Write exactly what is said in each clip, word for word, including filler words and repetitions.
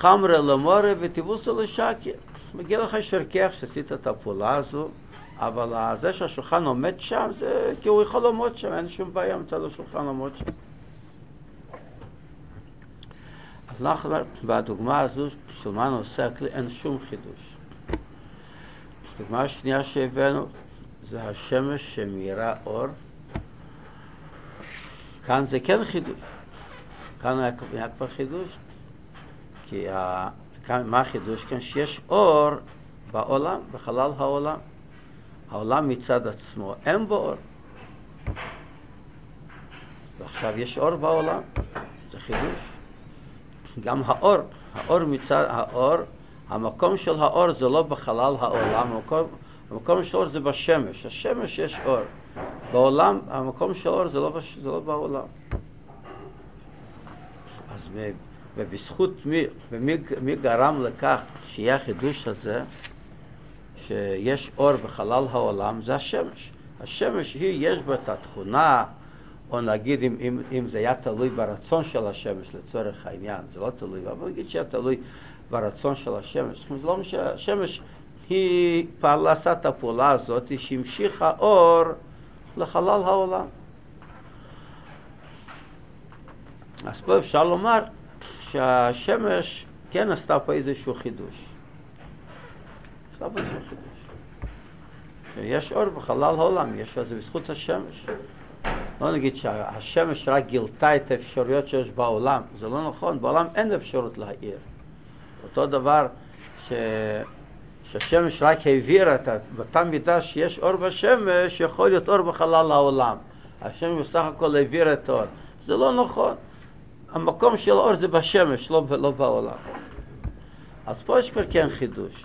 חמרה למורה וטיבוסו לשקי. מגיע לך שרקח שעשית את הפעולה הזו, אבל זה שהשולחן עומד שם, זה כי הוא יכול לעמוד שם, אין שום בעיה מצד השולחן עומד שם. אז אנחנו, בדוגמה הזו של מה נושא הכלי, אין שום חידוש. הדוגמה השנייה שהבאנו, זה השמש שמאירה אור. כאן זה כן חידוש. כאן היה, היה כבר חידוש. כי ה, כאן, מה החידוש? כאן שיש אור בעולם, בחלל העולם. העולם מצד עצמו, אין בו אור. ועכשיו יש אור בעולם, זה חידוש. גם האור, האור מצד האור, המקום של האור זה לא בחלל העולם, המקום, המקום של האור זה בשמש. השמש יש אור. בעולם, המקום של האור זה לא, בש, זה לא בעולם. אז מ, ובזכות מי, ומי מי גרם לכך שיהיה החידוש הזה, שיש אור בחלל העולם, זה השמש. השמש היא, יש בה את התכונה, או נגיד אם, אם, אם זה היה תלוי ברצון של השמש לצורך העניין, זה לא תלוי, אבל נגיד שהיה תלוי ברצון של השמש. זה לא משנה, השמש היא פעלה, עשה את הפעולה הזאת, שהמשיכה אור לחלל העולם. אז פה אפשר לומר שהשמש כן עשתה פה איזשהו חידוש. עשתה פה איזשהו חידוש. שיש אור בחלל העולם, יש לזה בזכות השמש. לא נגיד שהשמש רק גילתה את האפשרויות שיש בעולם, זה לא נכון, בעולם אין אפשרות להאיר. אותו דבר ש... שהשמש רק העבירה את באותה מידה שיש אור בשמש, יכול להיות אור בחלל העולם. השמש בסך הכל העביר את האור. זה לא נכון. המקום של האור זה בשמש, לא, לא בעולם. אז פה יש כבר כן חידוש.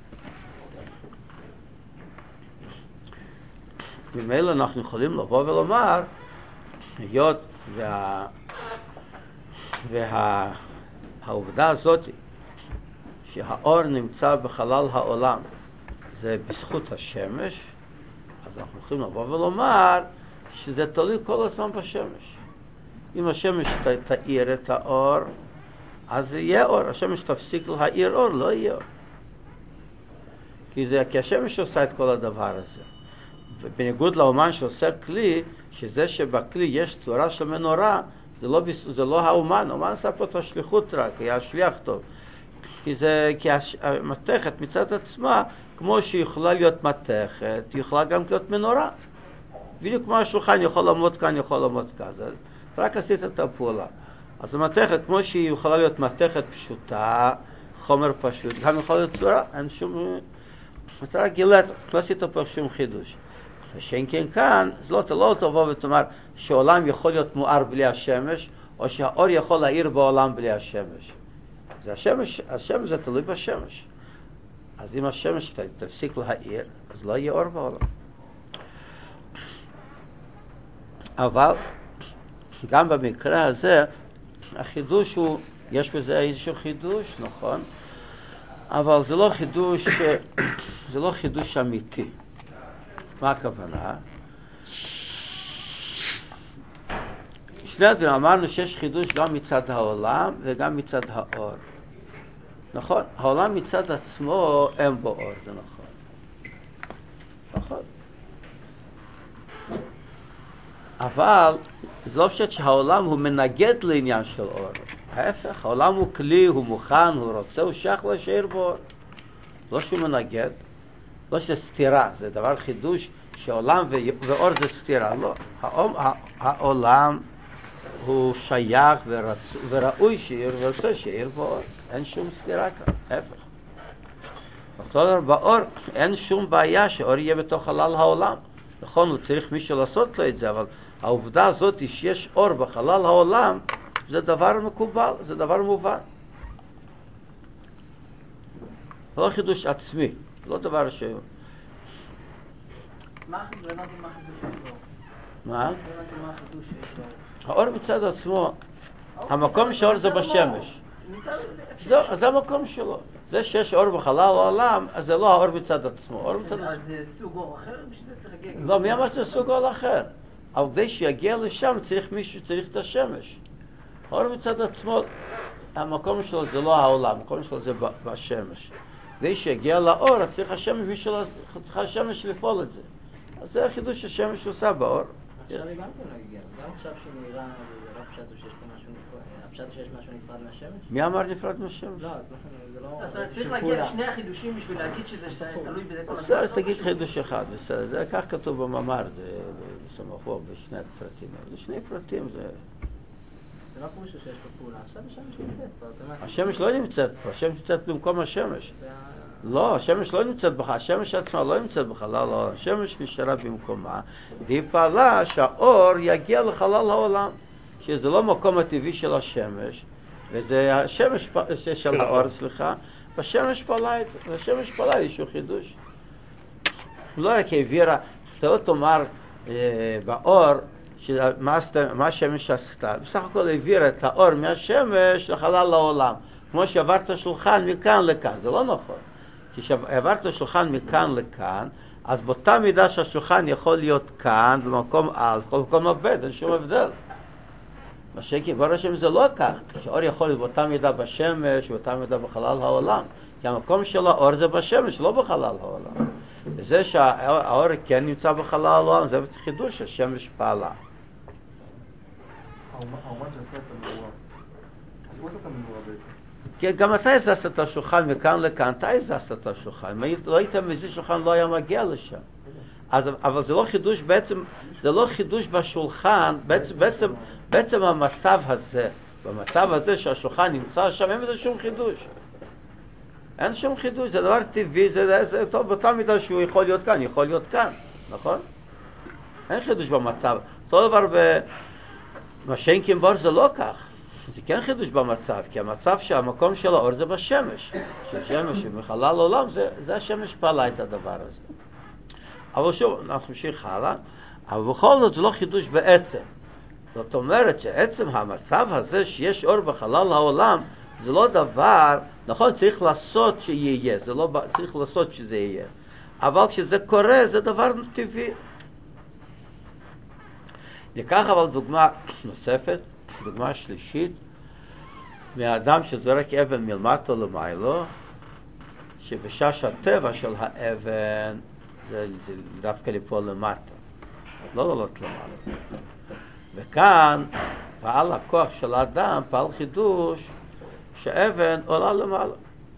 ממילא אנחנו יכולים לבוא ולומר, היות וה... וה... העובדה הזאת שהאור נמצא בחלל העולם זה בזכות השמש, אז אנחנו יכולים לבוא ולומר שזה תלוי כל הזמן בשמש. אם השמש ת... תאיר את האור, אז יהיה אור. השמש תפסיק להאיר אור, לא יהיה אור. כי, זה... כי השמש עושה את כל הדבר הזה. ובניגוד לאומן שעושה כלי, שזה שבכלי יש צורה של מנורה, זה לא, זה לא האומן, האומן עשה פה את השליחות רק, היה שליח טוב. כי, זה, כי המתכת מצד עצמה, כמו שהיא יכולה להיות מתכת, היא יכולה גם להיות מנורה. בדיוק כמו השולחן יכול לעמוד כאן, יכול לעמוד כאן. זה, רק עשית את הפעולה. אז המתכת, כמו שהיא יכולה להיות מתכת פשוטה, חומר פשוט, גם יכול להיות צורה, אין שום... אתה רק גילת, לא עשית פה שום חידוש. ושאין כן כאן, זה לא, לא תבוא ותאמר שהעולם יכול להיות מואר בלי השמש, או שהאור יכול להאיר בעולם בלי השמש. זה השמש, השמש זה תלוי בשמש. אז אם השמש תפסיק להאיר, אז לא יהיה אור בעולם. אבל גם במקרה הזה, החידוש הוא, יש בזה איזשהו חידוש, נכון? אבל זה לא חידוש, זה לא חידוש אמיתי. מה הכוונה? שני הדברים, אמרנו שיש חידוש גם מצד העולם וגם מצד האור. נכון? העולם מצד עצמו אין בו אור, זה נכון. נכון. אבל זה לא פשוט שהעולם הוא מנגד לעניין של אור. ההפך, העולם הוא כלי, הוא מוכן, הוא רוצה, הוא שייך להישאר בו אור. לא שהוא מנגד, לא שזה סתירה, זה דבר חידוש שעולם ואור זה סתירה, לא. העולם הוא שייך ורצ... וראוי שיר ורצה שיר בו אור. אין שום סתירה כאן, ההפך. אותו דבר באור, אין שום בעיה שאור יהיה בתוך חלל העולם. נכון, הוא צריך מישהו לעשות לו את זה, אבל העובדה הזאת שיש אור בחלל העולם, זה דבר מקובל, זה דבר מובן. לא חידוש עצמי, לא דבר ש... מה החידוש שלו? מה? האור מצד עצמו, המקום שהאור זה בשמש. זה המקום שלו. זה שיש אור בחלל העולם, אז זה לא האור מצד עצמו. אז זה סוג אור אחר? בשביל זה צריך להגיע... לא, מי אמר שזה סוג אור אחר? אבל כדי שיגיע לשם צריך מישהו, צריך את השמש. האור מצד עצמו, המקום שלו זה לא העולם, המקום שלו זה בשמש. כדי שיגיע לאור, צריך השמש, בשביל, צריך השמש לפעול את זה. אז זה החידוש שהשמש עושה באור. עכשיו היא גם כן לא הגיעה, גם עכשיו שהיא נראה, זה לא פשט שיש פה משהו נפרד, הפשט שיש משהו נפרד מהשמש? מי אמר נפרד מהשמש? לא, אז זה לא... אז צריך להגיע לשני החידושים בשביל להגיד שזה תלוי בזה כל הזמן. אז תגיד חידוש אחד, בסדר, זה כך כתוב במאמר, זה בסמכו בשני הפרטים, זה שני פרטים, זה... זה לא פרושה שיש פה פעולה, עכשיו השמש נמצאת פה, אוטומטית. השמש לא נמצאת פה, השמש נמצאת במקום השמש. לא, השמש לא נמצאת בך, השמש עצמה לא נמצאת בחלל העולם, השמש נשארה במקומה, והיא פעלה שהאור יגיע לחלל העולם, שזה לא מקום הטבעי של השמש, וזה השמש של האור, סליחה, והשמש פעלה את זה, והשמש פעלה איזשהו חידוש. לא רק העבירה, אתה לא תאמר אה, באור, מה, מה השמש עשתה, בסך הכל העבירה את האור מהשמש לחלל העולם, כמו שעברת שולחן מכאן לכאן, זה לא נכון. כשעברת שולחן מכאן לכאן, אז באותה מידה שהשולחן יכול להיות כאן, במקום א', במקום ב', אין שום הבדל. מה שכי, ברור השם זה לא כך, כשאור יכול להיות באותה מידה בשמש, באותה מידה בחלל העולם, כי המקום של האור זה בשמש, לא בחלל העולם. וזה שהאור כן נמצא בחלל העולם, זה חידוש, השמש פעלה. האומן שעשה את המאורה, אז הוא עשה את המאורה בעצם. כי גם אתה הזזת את השולחן מכאן לכאן, אתה הזזת את השולחן. אם לא היית מזיז שולחן, לא היה מגיע לשם. אז, אבל זה לא חידוש בעצם, זה לא חידוש בשולחן, בעצם, בעצם, בעצם המצב הזה, במצב הזה שהשולחן נמצא שם, אין בזה שום חידוש. אין שום חידוש, זה דבר טבעי, זה, זה טוב, באותה מידה שהוא יכול להיות כאן, יכול להיות כאן, נכון? אין חידוש במצב. אותו דבר במה שאין כמבור זה לא כך. זה כן חידוש במצב, כי המצב שהמקום של האור זה בשמש. שהשמש מחלל עולם, זה, זה השמש פעלה את הדבר הזה. אבל שוב, אנחנו נמשיך הלאה, אבל בכל זאת זה לא חידוש בעצם. זאת אומרת שעצם המצב הזה שיש אור בחלל העולם, זה לא דבר, נכון, צריך לעשות שיהיה, זה לא צריך לעשות שזה יהיה. אבל כשזה קורה, זה דבר טבעי. ניקח אבל דוגמה נוספת, דוגמה שלישית, מהאדם שזורק אבן מלמטה למיילו, שבשש הטבע של האבן זה, זה דווקא ליפול למטה, לא לעלות למעלה. וכאן פעל הכוח של האדם, פעל חידוש, שאבן עולה למעלה.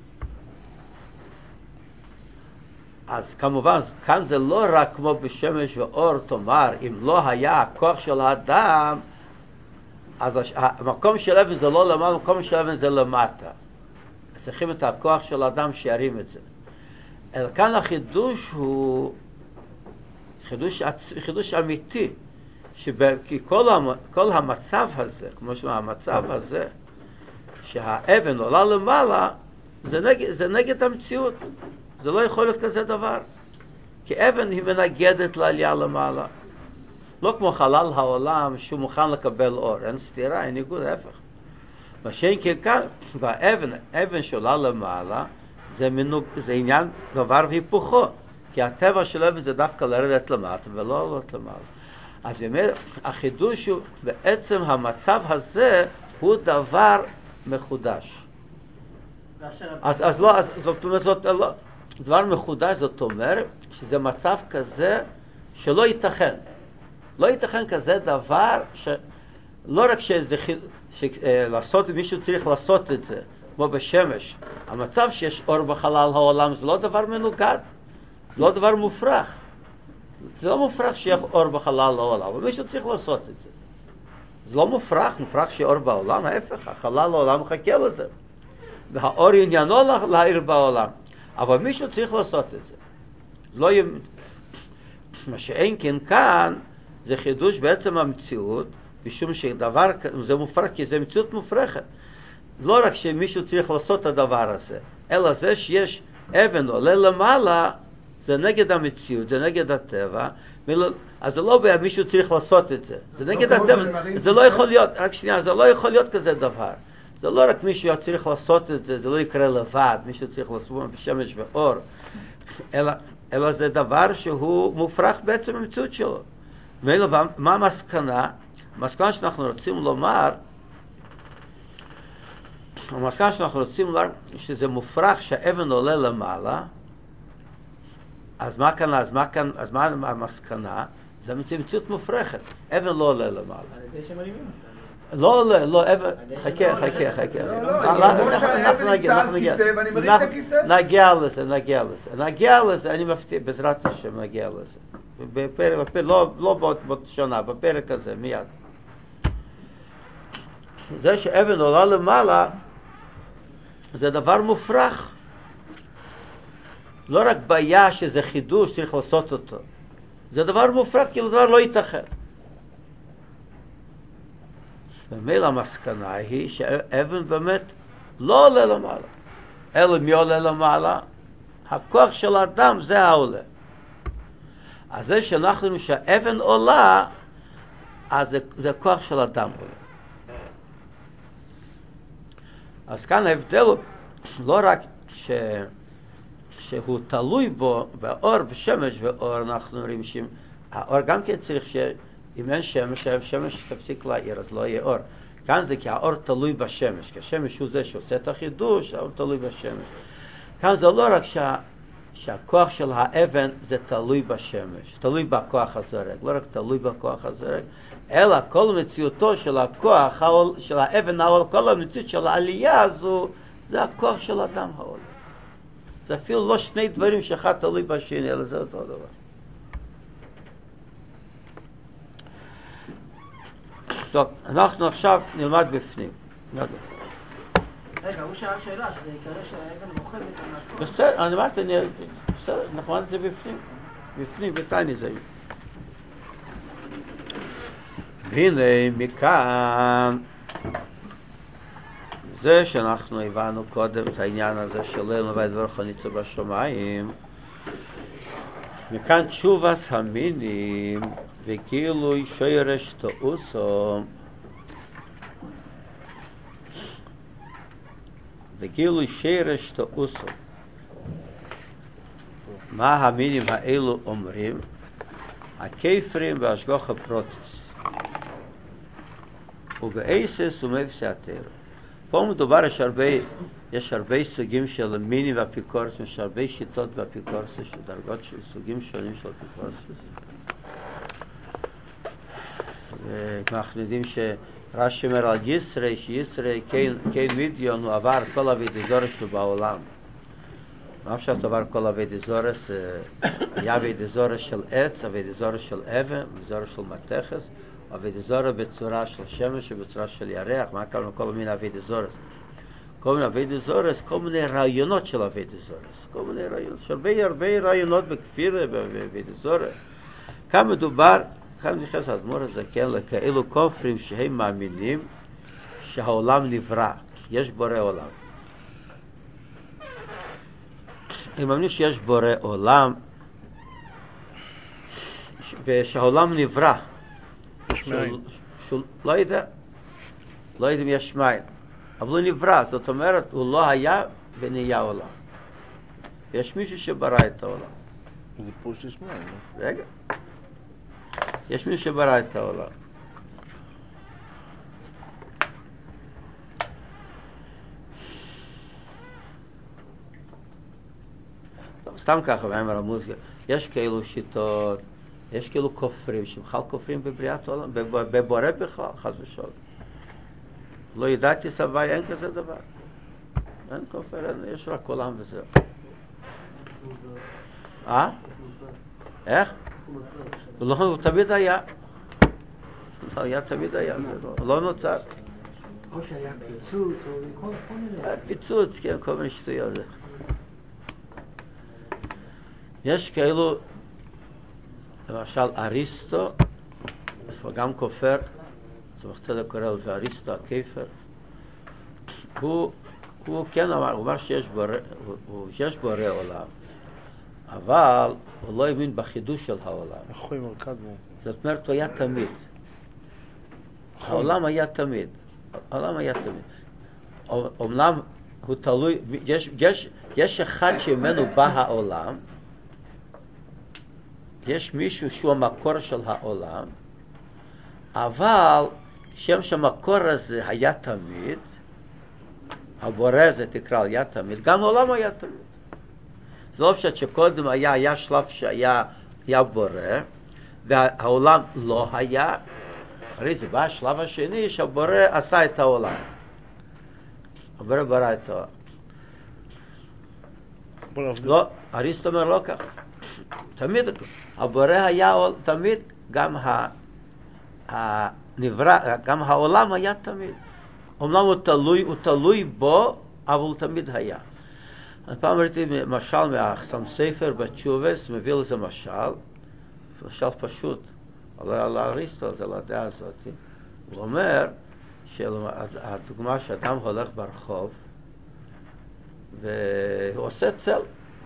אז כמובן, כאן זה לא רק כמו בשמש ואור, תאמר, אם לא היה הכוח של האדם, אז המקום של אבן זה לא למעלה, המקום של אבן זה למטה. צריכים את הכוח של האדם שירים את זה. אלא כאן החידוש הוא חידוש, חידוש אמיתי, כי כל, כל המצב הזה, כמו שהמצב הזה, שהאבן עולה למעלה, זה נגד, זה נגד המציאות. זה לא יכול להיות כזה דבר. כי אבן היא מנגדת לעלייה למעלה. לא כמו חלל העולם שהוא מוכן לקבל אור. אין סתירה, אין ניגוד, ההפך. מה שאין כאן, והאבן, אבן שעולה למעלה, זה, מנוג, זה עניין דבר והיפוכו. כי הטבע של אבן זה דווקא לרדת למטה ולא לעלות למעלה. אז באמת, החידוש הוא, בעצם המצב הזה הוא דבר מחודש. אז, אז לא, אז, זאת אומרת, זאת לא, דבר מחודש, זאת אומרת, שזה מצב כזה שלא ייתכן. לא ייתכן כזה דבר שלא רק שזה, לעשות, מישהו צריך לעשות את זה, כמו בשמש. המצב שיש אור בחלל העולם זה לא דבר מנוגד, זה לא דבר מופרך. זה לא מופרך שיהיה אור בחלל העולם, אבל מישהו צריך לעשות את זה. זה לא מופרך, מופרך שיהיה אור בעולם, ההפך, החלל העולם מחכה לזה. והאור עניינו להאיר בעולם, אבל מישהו צריך לעשות את זה. לא יהיה... מה שאין כן כאן, זה חידוש בעצם המציאות, משום שדבר, זה מופרך, כי זה מציאות מופרכת. לא רק שמישהו צריך לעשות את הדבר הזה, אלא זה שיש אבן עולה למעלה, זה נגד המציאות, זה נגד הטבע, אז זה לא בעיה, מישהו צריך לעשות את זה. זה נגד הטבע, זה לא יכול להיות, רק שנייה, זה לא יכול להיות כזה דבר. זה לא רק מישהו צריך לעשות את זה, זה לא יקרה לבד, מישהו צריך לעשות בשמש ואור, אלא, אלא זה דבר שהוא מופרך בעצם המציאות שלו. ואילו, מה המסקנה? המסקנה שאנחנו רוצים לומר, המסקנה שאנחנו רוצים לומר שזה מופרך שהאבן עולה למעלה, אז מה כאן, אז מה כאן, אז מה המסקנה? זה מציאות מופרכת. אבן לא עולה למעלה. על ידי שמרימים אותה. לא עולה, לא, אבן, חכה, חכה, חכה. לא, לא, אני כמו שהאבן נמצא על כיסא ואני מרים את הכיסא. נגיע לזה, נגיע לזה. נגיע לזה, אני מבטיח, בעזרת השם נגיע לזה. בפרק, לא בעוד שנה, בפרק הזה, מיד. זה שאבן עולה למעלה, זה דבר מופרך. לא רק בעיה שזה חידוש, צריך לעשות אותו. זה דבר מופרך, כאילו דבר לא ייתכן. ומילא המסקנה היא שאבן באמת לא עולה למעלה. אלא מי עולה למעלה? הכוח של האדם זה העולה. אז זה שאנחנו אומרים שהאבן עולה, אז זה, זה הכוח של האדם עולה. אז כאן ההבדל הוא לא רק ש... שהוא תלוי בו, באור, בשמש ואור, אנחנו רואים שהאור גם כן צריך שאם אין שמש, השמש תפסיק להעיר, אז לא יהיה אור. כאן זה כי האור תלוי בשמש, כי השמש הוא זה שעושה את החידוש, האור תלוי בשמש. כאן זה לא רק שה... שהכוח של האבן זה תלוי בשמש, תלוי בכוח הזורק, לא רק תלוי בכוח הזורק, אלא כל מציאותו של הכוח, של האבן, כל המציאות של העלייה הזו, זה הכוח של אדם העולה. זה אפילו לא שני דברים שאחד תלוי בשני, אלא זה אותו דבר. טוב, אנחנו עכשיו נלמד בפנים. רגע, הוא שאל שאלה, שזה יקרה שהאבן מוכבת על הכוח. בסדר, אני אמרתי, בסדר, אנחנו אמרתי זה בפנים. בפנים, בתני זה. והנה, מכאן, זה שאנחנו הבנו קודם את העניין הזה של ליל לבית דברך ניצב בשמיים, מכאן תשובס המינים וגילוי שורש תאוסו וגילוי שורש תאוסו. מה המינים האלו אומרים? הכפרים והשגוח הפרוטיס ובאיסס ומבשי התרא. פה מדובר, יש הרבה, יש הרבה סוגים של מינים ואפיקורסים, יש הרבה שיטות באפיקורסים, של דרגות של סוגים שונים של אפיקורסים. ואנחנו יודעים שרש"י אומר על ישרי, שישרי כן מידיון, הוא עבר כל אבידי זורס שלו בעולם. מה אפשר עבר כל אבידי זורס? היה אבידי זורס של עץ, אבידי זורס של אבן, אבידי זורס של מתכס, אבידי זורס בצורה של שמש ובצורה של ירח. מה קראנו כל מיני אבידי זורס? כל מיני אבידי זורס, כל מיני רעיונות של אבידי זורס. כל מיני רעיונות, יש הרבה הרבה רעיונות בכפירה, באבידי זורס. כאן מדובר, כאן נכנס האדמו"ר הזה, כן, לכאלו כופרים שהם מאמינים שהעולם נברא, יש בורא עולם. הם מאמינים שיש בורא עולם, ושהעולם נברא. מים. לא יודע, לא יודע אם יש מים, אבל הוא נברא, זאת אומרת, הוא לא היה ונהיה עולם. יש מישהו שברא את העולם. זה פוש יש מים, לא? רגע. יש מישהו שברא את העולם. טוב, סתם ככה, ואמר המוזיקה, יש כאלו שיטות, יש כאילו כופרים, שבכלל כופרים בבריאת העולם, בבורא בכלל, חס ושלום. לא ידעתי סבי, אין כזה דבר. אין כופר, אין, יש רק עולם וזהו. אה? איך? לא, הוא תמיד היה. הוא היה תמיד היה, הוא לא נוצר. או שהיה פיצוץ, או כל מיני. פיצוץ, כן, כל מיני שטויות. יש כאלו, למשל אריסטו, הוא גם כופר, צמח צדק קורא לזה אריסטו, הכפר. הוא, הוא כן אמר, הוא אמר שיש בורא, הוא, שיש בורא עולם, אבל הוא לא האמין בחידוש של העולם. אחוי מרכד בו. זאת אומרת, הוא היה תמיד. העולם היה תמיד. העולם היה תמיד. אומנם הוא תלוי, יש, יש, יש אחד שממנו בא העולם, יש מישהו שהוא המקור של העולם, אבל שם שהמקור הזה היה תמיד, הבורא זה תקרא היה תמיד, גם העולם היה תמיד. זה לא פשוט שקודם היה, היה שלב שהיה היה בורא, והעולם לא היה, אחרי זה בא השלב השני שהבורא עשה את העולם. הבורא ברא את העולם. לא, אריסטו אומר לא ככה. תמיד, הבורא היה תמיד, גם הנברא, גם העולם היה תמיד. אומנם הוא תלוי, הוא תלוי בו, אבל הוא תמיד היה. אני פעם ראיתי משל מהחסם ספר בתשובס, מביא לזה משל, משל פשוט, על אריסטו, זה לדעה הזאת. הוא אומר, שהדוגמה שאדם הולך ברחוב, והוא עושה צל.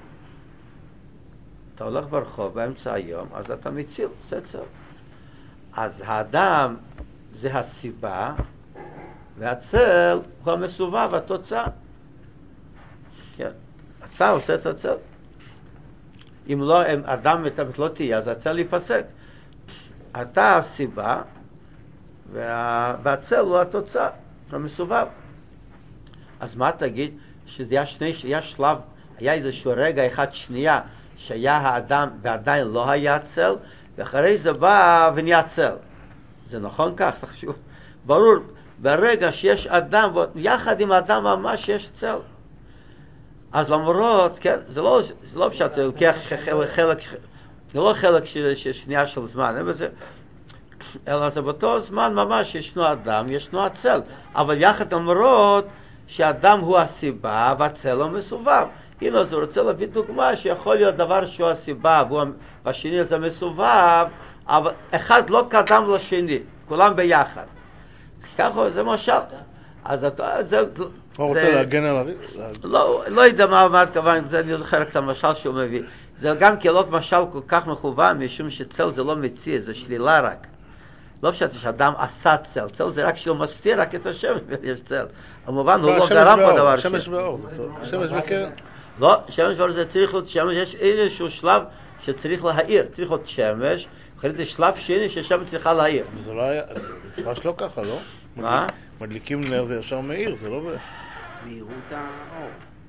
אתה הולך ברחוב באמצע היום, אז אתה מציל, עושה צל. אז האדם זה הסיבה, והצל הוא המסובב, התוצאה. כן, אתה עושה את הצל. אם לא, אם אדם מתאמת לא תהיה, אז הצל ייפסק. אתה הסיבה, וה... והצל הוא התוצאה, המסובב. אז מה תגיד? שזה היה שני, היה שלב, היה איזשהו רגע אחד שנייה, שהיה האדם ועדיין לא היה צל, ואחרי זה בא ונהיה צל. זה נכון כך, תחשוב. ברור, ברגע שיש אדם, יחד עם האדם ממש יש צל. אז למרות, כן, זה לא, זה לא פשוט, זה לוקח חלק, חלק, זה לא חלק ששנייה של זמן, זה, אלא זה באותו זמן ממש ישנו אדם, ישנו הצל. אבל יחד למרות שהאדם הוא הסיבה והצל הוא מסובב. הנה, אז הוא רוצה להביא דוגמה שיכול להיות דבר שהוא הסיבה, והשני זה מסובב, אבל אחד לא קדם לשני, כולם ביחד. ככה זה משל. אז אתה, זה... הוא רוצה להגן על הריב? לא, לא יודע מה אמרת, כוון, זה אני זוכר את המשל שהוא מביא. זה גם כאילו משל כל כך מכוון, משום שצל זה לא מציע, זה שלילה רק. לא פשוט שאדם עשה צל, צל זה רק שהוא מסתיר רק את השמש ויש צל. המובן הוא לא גרם פה דבר שם. שמש ואור, שמש וקרן. לא, שמש ואור זה צריך להיות שמש, יש איזשהו שלב שצריך להאיר, צריך להיות שמש, אחרי זה שלב שני ששמש צריכה להאיר. זה לא היה, זה ממש לא ככה, לא? מה? מדליקים נר זה ישר מאיר, זה לא ב... מהירות האור.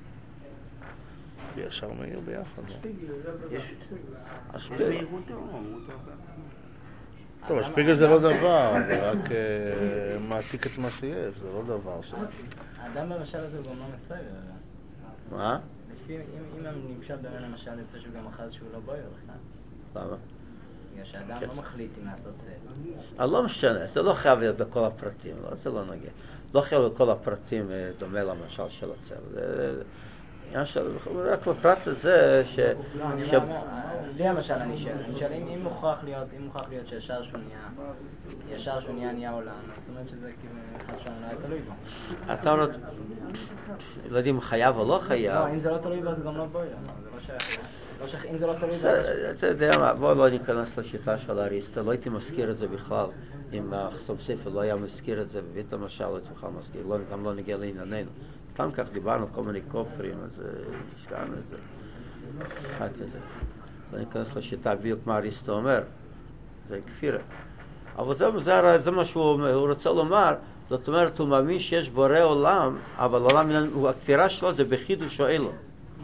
זה ישר מאיר ביחד, לא? יש השפיגל. מהירות האור. טוב, השפיגל זה לא דבר, זה רק מעתיק את מה שיש, זה לא דבר ש... האדם במשל הזה הוא גם לא מסייב. מה? לפי, אם הנמשל באמת למשל יוצא שהוא גם אחז שהוא לא בויר בכלל. למה? בגלל שהאדם לא מחליט אם לעשות צל. אז לא משנה, זה לא חייב להיות בכל הפרטים, לא, זה לא נוגע. לא חייב בכל הפרטים דומה למשל של הצל. זה עניין של, רק בפרט הזה ש... לא, אני לא אומר, לי למשל אני שואל, אני שואל אם מוכרח להיות, אם מוכרח להיות שישר שהוא נהיה, ישר שהוא נהיה נהיה עולם, זאת אומרת שזה כאילו אחד שהוא לא היה תלוי בו. אתה לא... לא יודעים חייב או לא חייב. לא, אם זה לא תלוי בו זה גם לא בויר, זה לא שייך. לא שייך, אם זה לא תלוי בו... אתה יודע מה, בוא לא ניכנס לשיטה של אריסטו, לא הייתי מזכיר את זה בכלל. אם החסם ספר לא היה מזכיר את זה, בבית המשל לא הייתי בכלל מזכיר, גם לא נגיע לענייננו. פעם כך דיברנו כל מיני כופרים, אז השקענו את זה. חייתי את זה. לא ניכנס לשיטה בדיוק מה אריסטו אומר. זה כפירה. אבל זה, זה, זה מה שהוא רוצה לומר. זאת אומרת, הוא מאמין שיש בורא עולם, אבל עולם, הכפירה שלו זה בחידוש או אלו.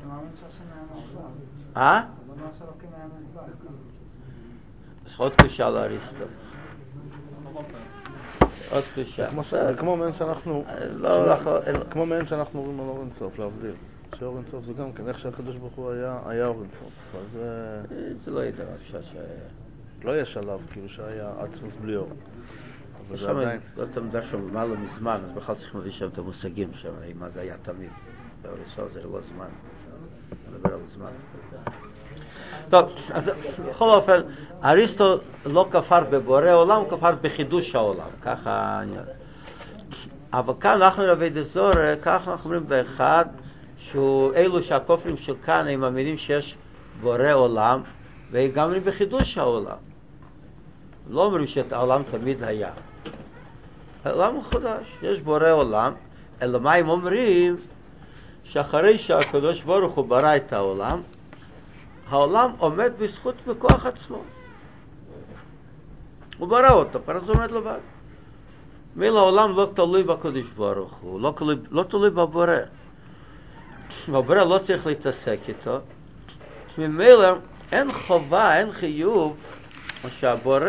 אה? אז עוד קשה לאריסטו. עוד קשה. זה כמו מעין שאנחנו... כמו מעין שאנחנו אומרים על אור אינסוף, להבדיל. שאור אינסוף זה גם כן, איך שהקדוש ברוך הוא היה אור אינסוף. אז זה... זה לא ידע, אפשר ש... לא יש עליו, כאילו שהיה עצמוס בלי אור. אבל זה שם, עדיין... לא אתה מדבר שם מעלה מזמן, אז בכלל צריך להביא שם את המושגים שם, מה זה היה תמיד. באור אינסוף זה לא זמן. נדבר על זמן. טוב, אז בכל אופן, אריסטו לא כפר בבורא עולם, הוא כפר בחידוש העולם, ככה אני... אבל כאן אנחנו נביא דזור, ככה אנחנו אומרים באחד, שהוא אלו שהכופרים של כאן, הם מאמינים שיש בורא עולם, וגם אומרים בחידוש העולם. לא אומרים שהעולם תמיד היה. העולם הוא חדש, יש בורא עולם, אלא מה הם אומרים? שאחרי שהקדוש ברוך הוא ברא את העולם, העולם עומד בזכות בכוח עצמו. הוא ברא אותו, פרס עומד לבד. מיל העולם לא תלוי בקדוש ברוך הוא, לא תלוי, לא תלוי בבורא. בבורא לא צריך להתעסק איתו. ממילא אין חובה, אין חיוב שהבורא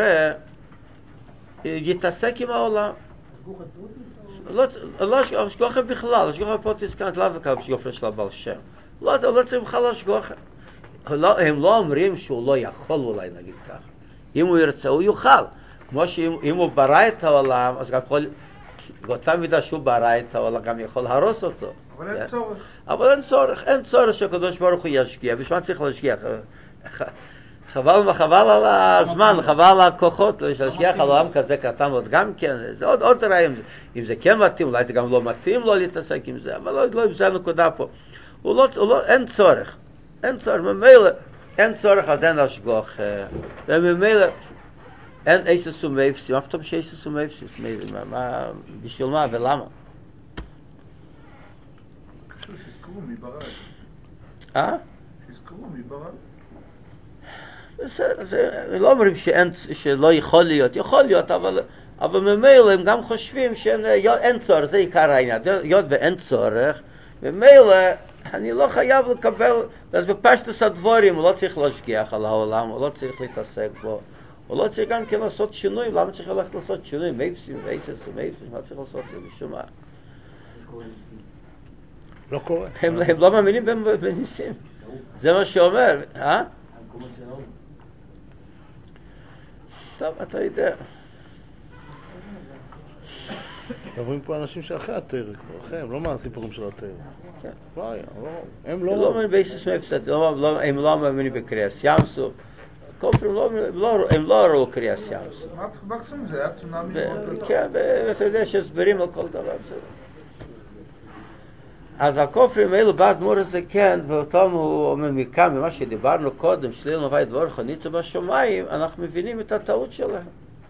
יתעסק עם העולם. לא, לא השגוחה בכלל, השגוחה פה תזכרת לאו דווקא בשגוחה של הבעל שם. לא, לא צריך בכלל השגוחה. לא, הם לא אומרים שהוא לא יכול אולי, נגיד כך. אם הוא ירצה, הוא יוכל. כמו שאם הוא ברא את העולם, אז גם יכול, באותה מידה שהוא ברא את העולם, גם יכול להרוס אותו. אבל אין צורך. אבל אין צורך, אין צורך שהקדוש ברוך הוא ישגיח. בשביל מה צריך להשגיח? חבל, חבל על הזמן, חבל על הכוחות, להשגיח על עולם כזה קטן עוד גם כן, זה עוד, עוד רעי, אם זה כן מתאים, אולי זה גם לא מתאים לו להתעסק עם זה, אבל לא, לא, זה הנקודה פה. הוא לא, הוא לא, אין צורך, אין צורך, ממילא, אין צורך, אז אין השגוח, וממילא, אין איסוס ומאפסים, מה פתאום שאיסוס ומאפסים, מה, בשביל מה ולמה? חשוב שיזכרו מי ברא את זה. אה? שיזכרו מי ברא. זה, זה, לא אומרים שאין, שלא יכול להיות, יכול להיות, אבל, אבל ממילא הם גם חושבים שאין צורך, זה עיקר העניין, היות ואין צורך, ממילא אני לא חייב לקבל, אז בפשטוס הדבורים הוא לא צריך להשגיח על העולם, הוא לא צריך להתעסק בו, הוא לא צריך גם כן לעשות שינויים, למה צריך ללכת לעשות שינויים, מייפסים, וייסס ומייפסים, מה צריך לעשות למישהו מה? לא קורה. הם, הם לא מאמינים בניסים, זה מה שאומר, אה? טוב, אתה יודע. מדברים פה אנשים שאחרי התרא כבר, אחרי, הם לא מהסיפורים של התרא. כן. לא היה, לא, הם הם לא... לא מאמינים באיסוס מפסד, הם לא מאמינים בקריאס ימסו. כופרים הם לא ראו קריאס ימסו. מקסימום זה היה צונאמי מאוד גדול. כן, ואתה יודע שהסברים על כל דבר. אז הכופרים האלו בעד מור הזה כן, ואותם הוא אומר מכאן, ממה שדיברנו קודם, שליל נווי דבור חניצו בשומיים, אנחנו מבינים את הטעות שלהם.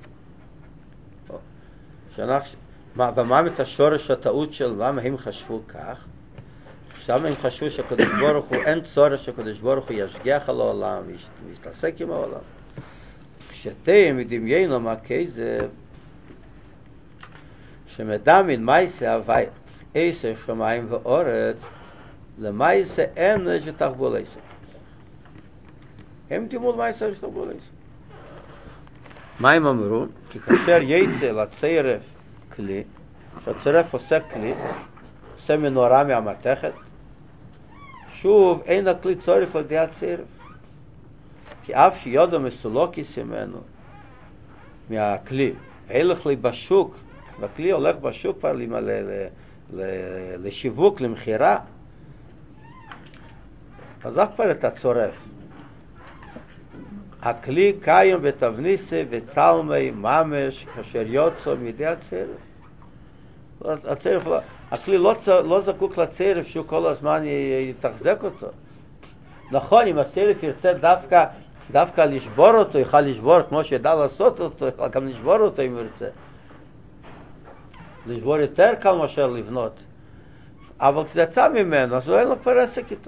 שאנחנו, ומה את השורש הטעות של למה הם חשבו כך? שם הם חשבו שהקדוש ברוך הוא, אין צורך שהקדוש ברוך הוא ישגיח על העולם, ויתעסק עם העולם. כשאתם מדמיינו מה כזה, שמדמין מייסה הווי, עשר שמיים ואורץ, למייסה אין שתחבול עשר. הם דימו למייסה שתחבול עשר. מה הם אמרו? כי כאשר יצא לצרף כלי, שהצרף עושה כלי, עושה מנורה מהמתכת, שוב אין הכלי צורך לידי הצרף. כי אף שיודו מסולוקיס ממנו, מהכלי, הלך לי בשוק, והכלי הולך בשוק כבר לשיווק, למחירה, אז אף כבר את הצורף. הכלי קיים בתבניסי וצלמי ממש כאשר יוצא מידי הצרף. הצרף, הכלי לא, לא זקוק לצרף שהוא כל הזמן יתחזק אותו. נכון, אם הצרף ירצה דווקא, דווקא לשבור אותו, יוכל לשבור כמו שידע לעשות אותו, יוכל גם לשבור אותו אם ירצה. לשבור יותר קל מאשר לבנות. אבל כשזה יצא ממנו, אז הוא אין לו כבר עסק איתו.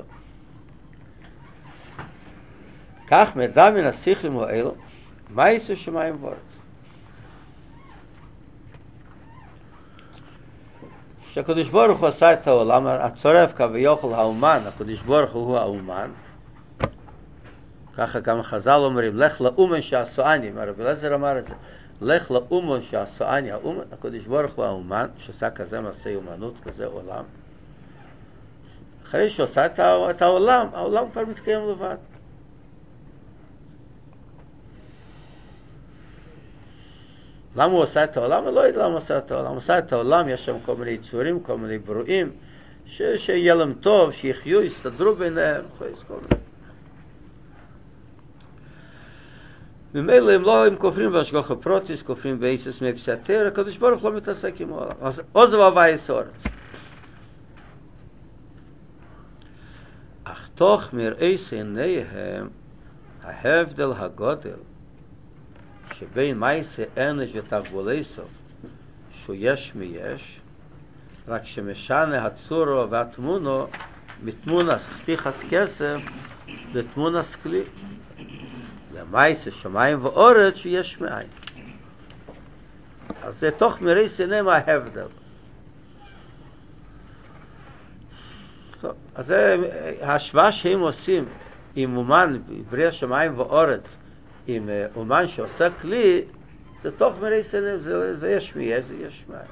כך מדע מן השכלים האלו, מה יעשו שמיים וארץ? כשהקדוש ברוך הוא עשה את העולם, הצורף כביכול האומן, הקדוש ברוך הוא האומן, ככה גם חז"ל אומרים, לך לאומן שעשועני, הרב אליעזר אמר את זה, לך לאומן שעשועני, האומן, הקדוש ברוך הוא האומן, שעשה כזה מעשה אומנות, כזה עולם. אחרי שעשה את העולם, העולם כבר מתקיים לבד. למה הוא עושה את העולם? אני לא יודע למה הוא עושה את העולם. הוא עושה את העולם, יש שם כל מיני יצורים, כל מיני ברואים, ש- שיהיה להם טוב, שיחיו, יסתדרו ביניהם, כל מיני. ממילא הם לא, הם כופרים בהשגחה פרוטיס, כופרים באיסוס מפסי התרא, הקדוש ברוך לא מתעסק עם העולם. אז עוזב הווייס אורץ. אך תוך מראי עיניהם, ההבדל הגודל, שבין מייסה אנש ותחבולי סוף, שהוא יש מיש, רק שמשנה הצורו והתמונו, מתמונה ספיחס כסף, לתמונה סכלי. למייסה שמיים ואורץ שיש מאין. אז זה תוך מירי סינם ההבדל. טוב, אז זה ההשוואה שהם עושים עם אומן, בריא השמיים ואורץ, עם אומן שעושה כלי, זה תוך מירי סינם, זה, זה יש מי, זה יש מי.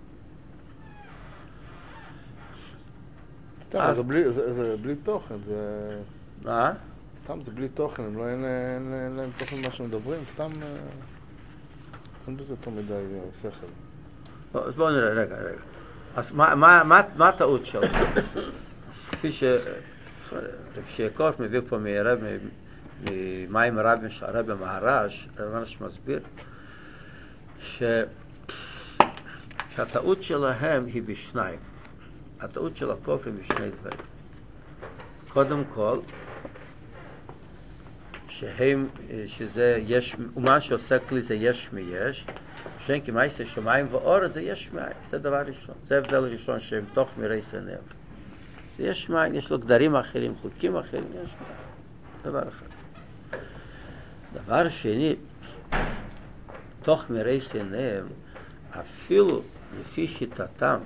סתם, אז... זה, בלי, זה, זה בלי תוכן, זה... מה? סתם, זה בלי תוכן, הם לא אין, אין, אין להם תוכן מה שמדברים, סתם... אין בזה יותר מדי שכל. אז בואו נראה, רגע, רגע. אז מה, מה, מה, מה הטעות שלו? כפי ש... שיעקב מביא פה מהרב, ממים רבים של הרב המהר"ש, ממש מסביר, ש... שהטעות שלהם היא בשניים. הטעות של הכופרים היא בשני דברים. קודם כל, שהם, שזה יש, אומן שעושה כלי זה יש מיש, שאין כמעשה שמיים ואורץ זה יש מאין, זה דבר ראשון. זה הבדל ראשון שהם תוך מירי סינם. זה יש מאין, יש לו גדרים אחרים, חוקים אחרים, יש מאין. דבר אחד. דבר שני, תוך מירי סינם, אפילו לפי שיטתם,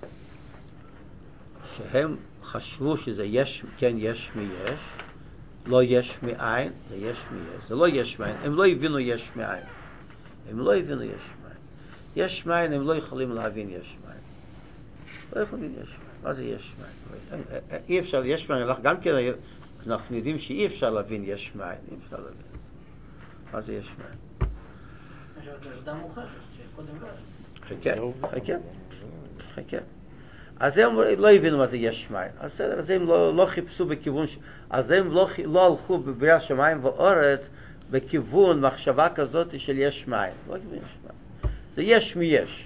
שהם חשבו שזה יש, כן יש מיש, לא יש מאין, זה יש מיש. זה לא יש מאין, הם לא הבינו יש מאין. הם לא הבינו יש מאין. יש מאין, הם לא יכולים להבין יש מאין. לא יכולים יש מאין. מה זה יש מאין? אי אפשר, יש מאין, גם כן אנחנו יודעים שאי אפשר להבין יש מאין. אי אפשר להבין. מה זה יש מאין? זה עובדה מוכחת, שקודם לא. חכה, חכה, חכה. אז הם לא הבינו מה זה יש מאין. אז הם לא, לא חיפשו בכיוון, ש... אז הם לא, לא הלכו בבריאה שמיים ואורץ בכיוון מחשבה כזאת של יש מאין. לא כיוון יש מאין. זה יש מי יש.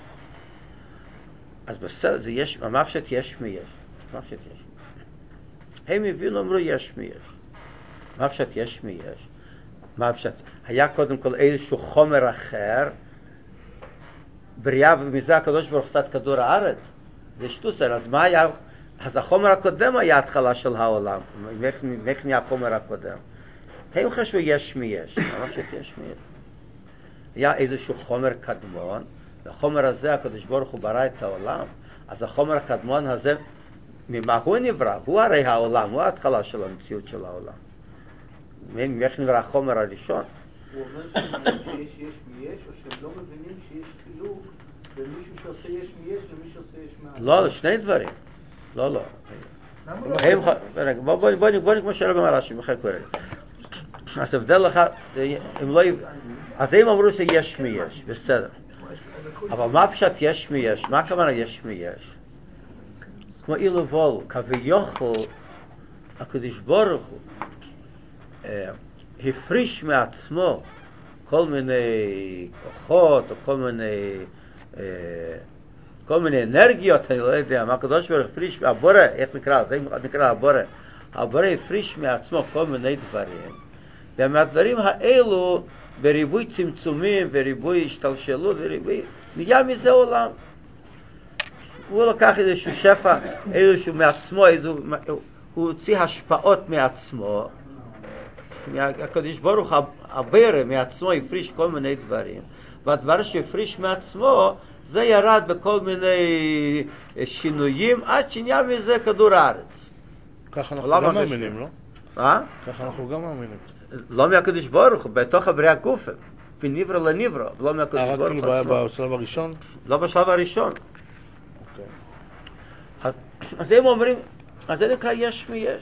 אז בסדר, זה יש, מה פשוט יש מי יש? מה פשוט יש? הם הבינו, אמרו יש מי יש. מה פשוט יש מי יש? מה פשוט? היה קודם כל איזשהו חומר אחר, בריאה ומזה הקדוש ברוך הוא עשה את כדור הארץ. זה שטוסר, אז מה היה? אז החומר הקודם היה התחלה של העולם. איך נהיה החומר הקודם? הם חשבו יש מי יש. ממש יש מי יש. היה איזשהו חומר קדמון, והחומר הזה הקדוש ברוך הוא ברא את העולם. אז החומר הקדמון הזה, ממה הוא נברא? הוא הרי העולם, הוא ההתחלה של המציאות של העולם. איך נברא החומר הראשון? הוא אומר שיש יש מי יש, או שהם לא מבינים שיש חילוק ומישהו שעושה יש מי יש ומי שעושה יש מה... לא, שני דברים. לא, לא. בוא נקבוא שאלה גם הרש"י, בכלל קורא. אז הבדל לך, אז הם אמרו שיש מי יש, בסדר. אבל מה פשוט יש מי יש? מה הכוונה יש מי יש? כמו אילו וול, כביכול, הקדוש ברוך הוא הפריש מעצמו כל מיני כוחות או כל מיני כל מיני אנרגיות, אני לא יודע, מה הקדוש ברוך הוא הפריש, הבורא, איך נקרא? זה נקרא הבורא. הבורא הפריש מעצמו כל מיני דברים, ומהדברים האלו, בריבוי צמצומים, בריבוי השתלשלות, בריבוי, נהיה מזה עולם. הוא לקח איזשהו שפע, איזשהו מעצמו, איזשהו, הוא הוציא השפעות מעצמו, הקדוש ברוך הוא, הבורא מעצמו הפריש כל מיני דברים, והדבר שהפריש מעצמו, זה ירד בכל מיני שינויים, עד שנהיה מזה כדור הארץ. ככה אנחנו גם מאמינים, לא? אה? ככה אנחנו גם מאמינים. לא מהקדוש ברוך הוא, בתוך הבריאה גופה. מנברא לנברא, לא מהקדוש ברוך הוא. רק כאילו בעיה בשלב הראשון? לא בשלב הראשון. אז הם אומרים, אז זה נקרא יש מי יש.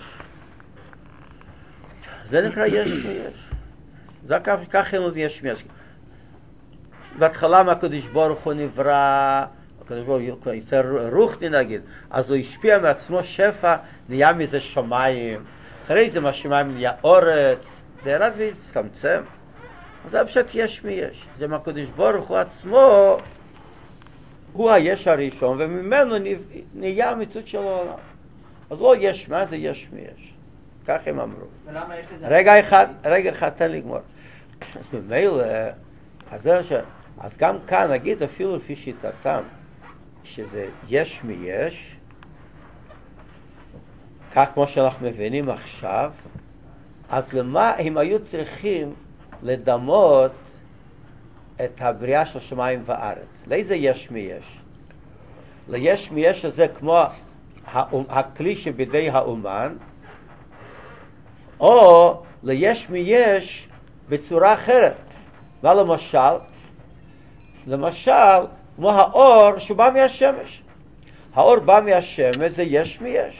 זה נקרא יש מי יש. זה ככה אין יש מי יש. בהתחלה מהקדוש ברוך הוא נברא, הקדוש ברוך הוא יותר רוחני נגיד, אז הוא השפיע מעצמו שפע, נהיה מזה שמיים, אחרי זה מהשמיים נהיה אורץ, זה ירד והצטמצם. אז זה פשוט יש מי יש. זה מהקדוש ברוך הוא עצמו, הוא היש הראשון, וממנו נהיה המציאות של העולם. אז לא יש מה, זה יש מי יש. כך הם אמרו. ולמה יש לזה... רגע אחד, רגע אחד, תן לי גמור. אז ממילא, אז זה ש... אז גם כאן נגיד אפילו לפי שיטתם, שזה יש מי יש, כך כמו שאנחנו מבינים עכשיו, אז למה הם היו צריכים לדמות את הבריאה של שמיים וארץ. לאיזה יש מי יש? ליש מי יש הזה כמו הכלי שבידי האומן, או ליש מי יש בצורה אחרת. מה למשל? למשל, כמו האור שבא מהשמש. האור בא מהשמש, זה יש מי יש.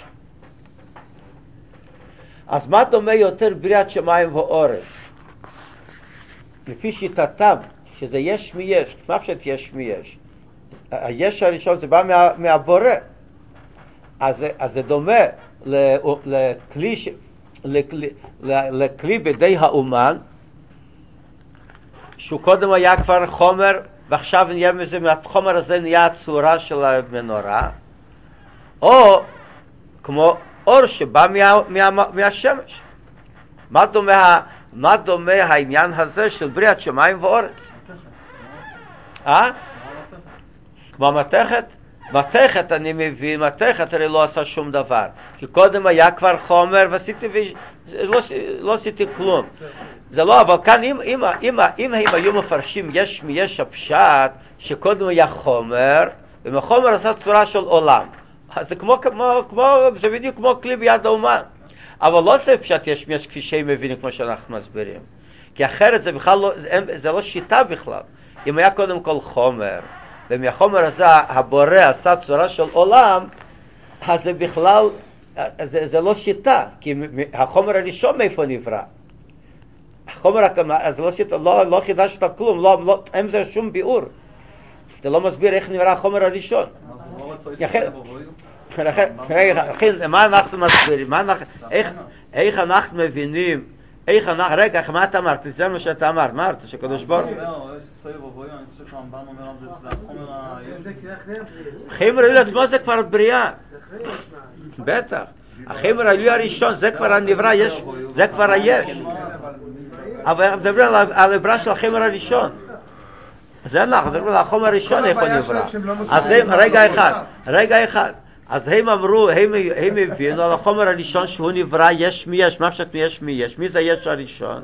אז מה דומה יותר בריאת שמיים ואורץ? לפי שיטתם, שזה יש מי יש. מה פשוט יש מי יש? היש הראשון זה בא מה, מהבורא. אז, אז זה דומה לכלי, ש, לכלי, לכלי בידי האומן, שהוא קודם היה כבר חומר, ועכשיו נהיה מזה, מהחומר הזה נהיה הצורה של המנורה, או כמו אור שבא מה, מה, מהשמש. מה דומה, מה דומה העניין הזה של בריאת שמיים ואורץ? אה? כמו מתכת? מתכת אני מבין, מתכת הרי לא עשה שום דבר. כי קודם היה כבר חומר ועשיתי, לא, לא עשיתי כלום. זה לא, אבל כאן אם, אם, אם, אם הם היו מפרשים יש מי יש הפשט, שקודם היה חומר, ומחומר עשה צורה של עולם. אז זה כמו, כמו, כמו, זה בדיוק כמו כלי ביד האומן. אבל לא זה פשט יש מי יש כפי שהם מבינים כמו שאנחנו מסבירים. כי אחרת זה בכלל לא, זה, זה לא שיטה בכלל. אם היה קודם כל חומר, ומהחומר הזה הבורא עשה צורה של עולם, אז זה בכלל, זה, זה לא שיטה, כי החומר הראשון מאיפה נברא. החומר, אז לא שיטה, לא, לא חידשת כלום, לא, לא, אין זה שום ביאור. אתה לא מסביר איך נברא החומר הראשון. מה אנחנו מסבירים? איך אנחנו מבינים? איך אנחנו, רגע, מה אתה אמרת? זה מה שאתה אמרת, מה אמרת? שקדוש ברוך הוא? חומר העילוי עצמו זה כבר בריאה. בטח. החומר העילוי הראשון זה כבר הנברא, זה כבר היש. אבל מדברים על הבראה של החומר הראשון. זה אנחנו, מדברים על החומר הראשון איפה נברא. אז רגע אחד, רגע אחד. אז הם אמרו, הם, הם הבינו על החומר הראשון שהוא נברא יש מי יש. מה פשוט מי יש מי יש? מי זה יש הראשון?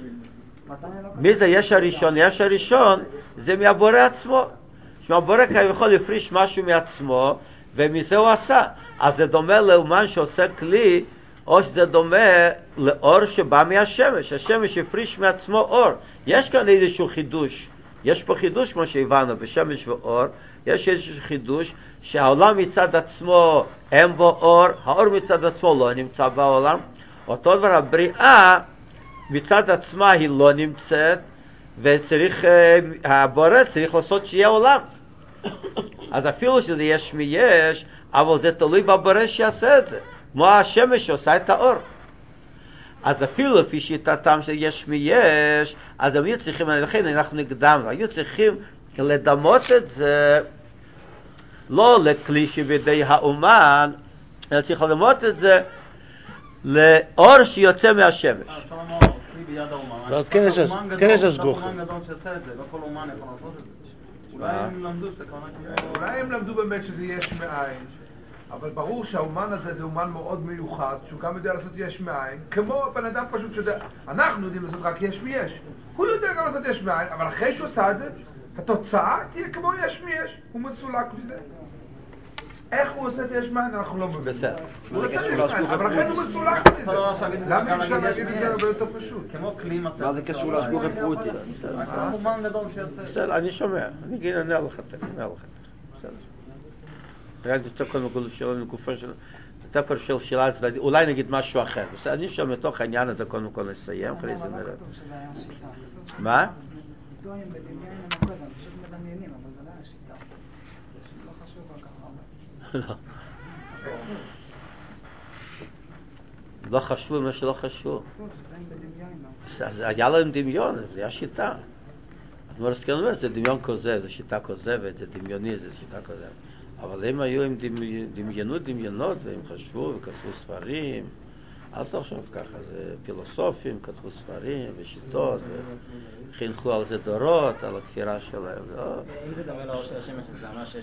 מי זה יש הראשון? יש הראשון זה מהבורא עצמו. שהבורא כביכול הפריש משהו מעצמו, ומזה הוא עשה. אז זה דומה לאומן שעושה כלי, או שזה דומה לאור שבא מהשמש. השמש הפריש מעצמו אור. יש כאן איזשהו חידוש. יש פה חידוש כמו שהבנו בשמש ואור. יש איזשהו חידוש שהעולם מצד עצמו אין בו אור, האור מצד עצמו לא נמצא בעולם. אותו דבר הבריאה מצד עצמה היא לא נמצאת, וצריך, הבורא צריך לעשות שיהיה עולם. אז אפילו שזה יש מי יש, אבל זה תלוי בבורא שיעשה את זה, כמו השמש שעושה את האור. אז אפילו לפי שיטתם שיש מי יש, אז הם היו צריכים, לכן אנחנו נקדם, היו צריכים לדמות את זה לא לכלי שבידי האומן, אלא צריך לדמות את זה לאור שיוצא מהשמש. אפשר לומר, כלי ביד האומן. אז כן יש השגוחה. אומן גדול שעשה את זה, לא כל אומן יכול לעשות את זה. אולי הם למדו שזה כבר... אולי הם למדו באמת שזה יש מאין, אבל ברור שהאומן הזה זה אומן מאוד מיוחד, שהוא גם יודע לעשות יש מאין, כמו בן אדם פשוט שיודע, אנחנו יודעים לעשות רק יש מי יש. הוא יודע גם לעשות יש מאין, אבל אחרי שהוא עשה את זה, התוצאה תהיה כמו יש מי יש, הוא מסולק מזה. איך הוא עושה את יש מאין? אנחנו לא מבינים. בסדר. הוא עושה את יש מאין, אבל אחרי הוא מסולק מזה. למה אפשר להגיד את זה הרבה יותר פשוט? כמו כלי מטר. מה זה קשור לשגור פרוטי? צריך אומן גדול שיעשה. בסדר, אני שומע. אני אגיד, אני אענה לך, אני אענה לך. בסדר. רק רוצה קודם כל שאלה לגופה של... אתה כבר של שאלה הצדדית, אולי נגיד משהו אחר. בסדר, אני שם מתוך העניין הזה קודם כל נסיים, אחרי זה נראה. מה? לא חשוב מה שלא חשוב. אז היה להם דמיון, זה היה שיטה. מורסקי אומר, זה דמיון כזה, זה שיטה כוזבת, זה דמיוני, זה שיטה כוזבת. אבל הם היו עם דמיינות דמיונות, והם חשבו וכתבו ספרים. אל תחשוב ככה, זה פילוסופים, כתבו ספרים ושיטות, וחינכו על זה דורות, על הכפירה שלהם. אם זה דומה לאור של השמש, זה אומר שיש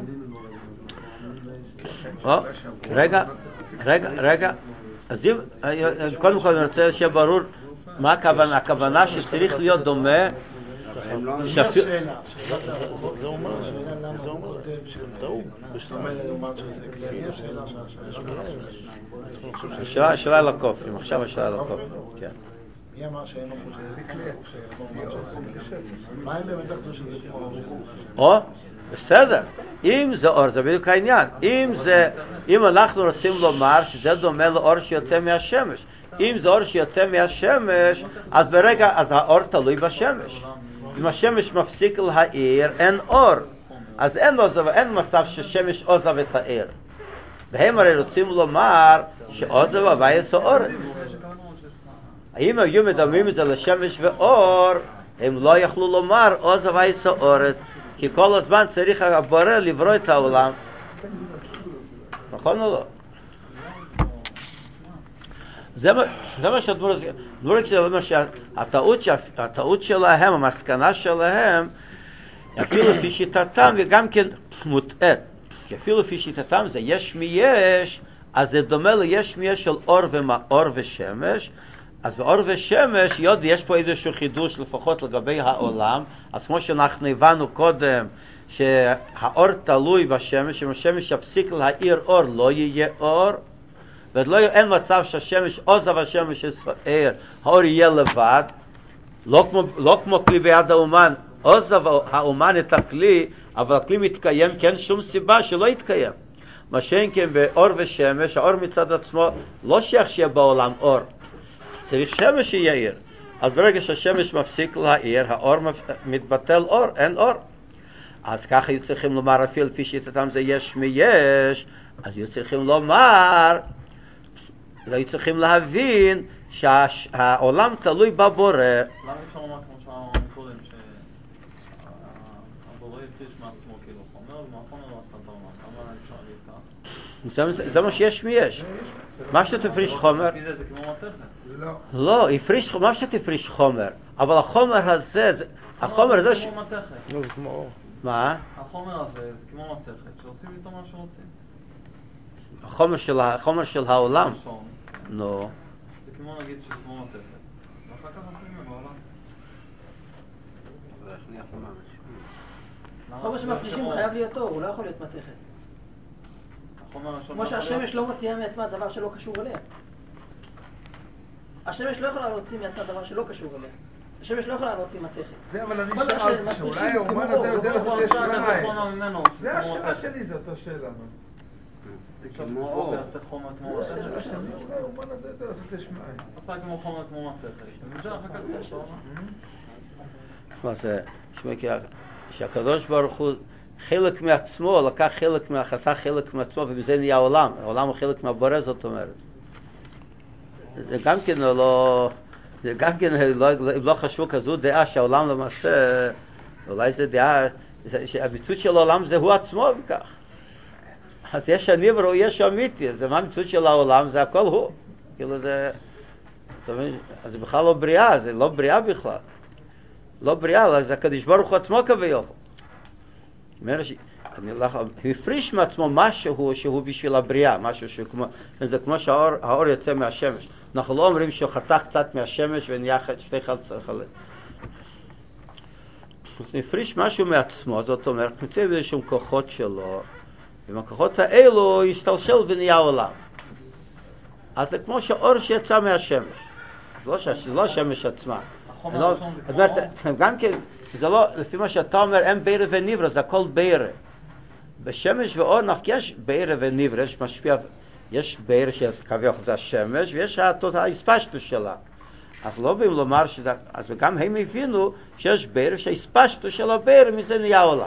השגובה? רגע, רגע, רגע. אז אם, קודם כל אני רוצה שיהיה ברור מה הכוונה. הכוונה שצריך להיות דומה הם לא... שאפילו- זה אומר, זה אומר, טעו. השאלה השאלה על הקופים, עכשיו השאלה על הקופים, כן. מי אמר שאין לו חוש? מה הם באמת אחדו שזה כמו או, בסדר. אם זה אור, זה בדיוק העניין. אם זה, אם אנחנו רוצים לומר שזה דומה לאור שיוצא מהשמש. אם זה אור שיוצא מהשמש, אז ברגע, אז האור תלוי בשמש. אם השמש מפסיק להאיר, אין אור. אז אין, עוזב, אין מצב ששמש עוזב את העיר. והם הרי רוצים לומר שעוזב הווייס האורץ. אם היו מדמים את זה לשמש ואור, הם לא יכלו לומר עוזב הווייס האורץ, כי כל הזמן צריך הבורא לברוא את העולם. נכון או לא? זה מה, זה מה שהדמור הזה, דמור כשאומר שהטעות, הטעות שלהם, המסקנה שלהם, אפילו לפי שיטתם וגם כן מוטעת. כי אפילו לפי שיטתם זה יש מי יש, אז זה דומה ליש מי יש של אור, ומה, אור ושמש. אז באור ושמש, היות ויש פה איזשהו חידוש לפחות לגבי העולם, אז כמו שאנחנו הבנו קודם, שהאור תלוי בשמש, אם השמש יפסיק להאיר אור, לא יהיה אור, ולא אין מצב שהשמש, עוזב השמש יסער, האור יהיה לבד, לא כמו, לא כמו כלי ביד האומן, עוזב האומן את הכלי, אבל הכלי מתקיים, כי אין שום סיבה שלא יתקיים. מה שאין כן באור ושמש, האור מצד עצמו לא שייך שיהיה בעולם אור, צריך שמש שיעיר. אז ברגע שהשמש מפסיק להאיר, האור מתבטל אור, אין אור. אז ככה היו צריכים לומר, אפילו לפי שיטתם זה יש מי יש, אז היו צריכים לומר, היו צריכים להבין שהעולם תלוי בבורא. למה אפשר לומר כמו שאמרנו קודם, שהבורא הפריש מעצמו כאילו חומר, ומהחומר לא עשה את העולם? למה אפשר להגיד כך? זה מה שיש מי יש. מה שתפריש חומר... לפי זה זה כמו מתכת. לא. לא, הפריש, מה שתפריש חומר, אבל החומר הזה, זה- החומר הזה... ש- זה כמו מתכת. לא, זה כמו אור. מה? החומר הזה זה כמו מתכת, שעושים איתו מה שרוצים. החומר של ה- החומר של העולם. ראשון. נו. זה כמו נגיד שזה כמו מתכת. ואחר כך עושים ממנו עולם. החומר שמפרישים חייב להיות אור, הוא לא יכול להיות מתכת. החומר הראשון... כמו שהשמש לא מוציאה מעצמה דבר שלא קשור אליה. השמש לא יכולה להוציא מעצמה דבר שלא קשור אליה. השמש לא יכולה להוציא מתכת. זה אבל אני כל מה שאלתי, שמפרישים שאולי כמו האומן אור, הזה יודע כמו לעשות אור, יש זה מאין. חומר ממנו. זה השאלה שלי, זה אותו שאלה. עכשיו שברוך הוא יעשה חומר כמו מתכת. אולי האומן הזה יודע לעשות יש מאין. עשה כמו חומר כמו מתכת. וזה אחר כך זה העולם. מה זה? שמע, כי שהקדוש ברוך הוא חלק מעצמו, לקח חלק מהחטא, חלק מעצמו, ובזה נהיה העולם. העולם הוא חלק מהבורא, זאת אומרת. זה גם כן לא... זה גם כן לא, לא חשבו כזו דעה שהעולם למעשה, אולי זה דעה, זה, שהמציאות של העולם זה הוא עצמו וכך. אז יש הניברו, יש אמיתי, זה מה המציאות של העולם, זה הכל הוא. כאילו זה... אתה מבין? אז זה בכלל לא בריאה, זה לא בריאה בכלל. לא בריאה, זה הקדוש ברוך הוא עצמו כביכול. הוא הפריש מעצמו משהו שהוא בשביל הבריאה, משהו שכמו, זה כמו שהאור יוצא מהשמש. אנחנו לא אומרים שהוא חתך קצת מהשמש ונהיה שתי חלצות. הוא הפריש משהו מעצמו, זאת אומרת, מצא באיזשהם כוחות שלו, ועם הכוחות האלו השתלשל ונהיה עולם. אז זה כמו שהאור שיצא מהשמש. זה לא השמש עצמה. החומר הראשון זה כמו אור? גם כן, זה לא, לפי מה שאתה אומר, אין בירה וניברה, זה הכל בירה. בשמש ואור יש בירה וניברה, יש משפיע, יש בירה שכביכול זה השמש, ויש ההספשטות שלה. אז לא באים לומר שזה, אז גם הם הבינו שיש בירה, שההספשטות של הבירה, מזה נהיה עולם.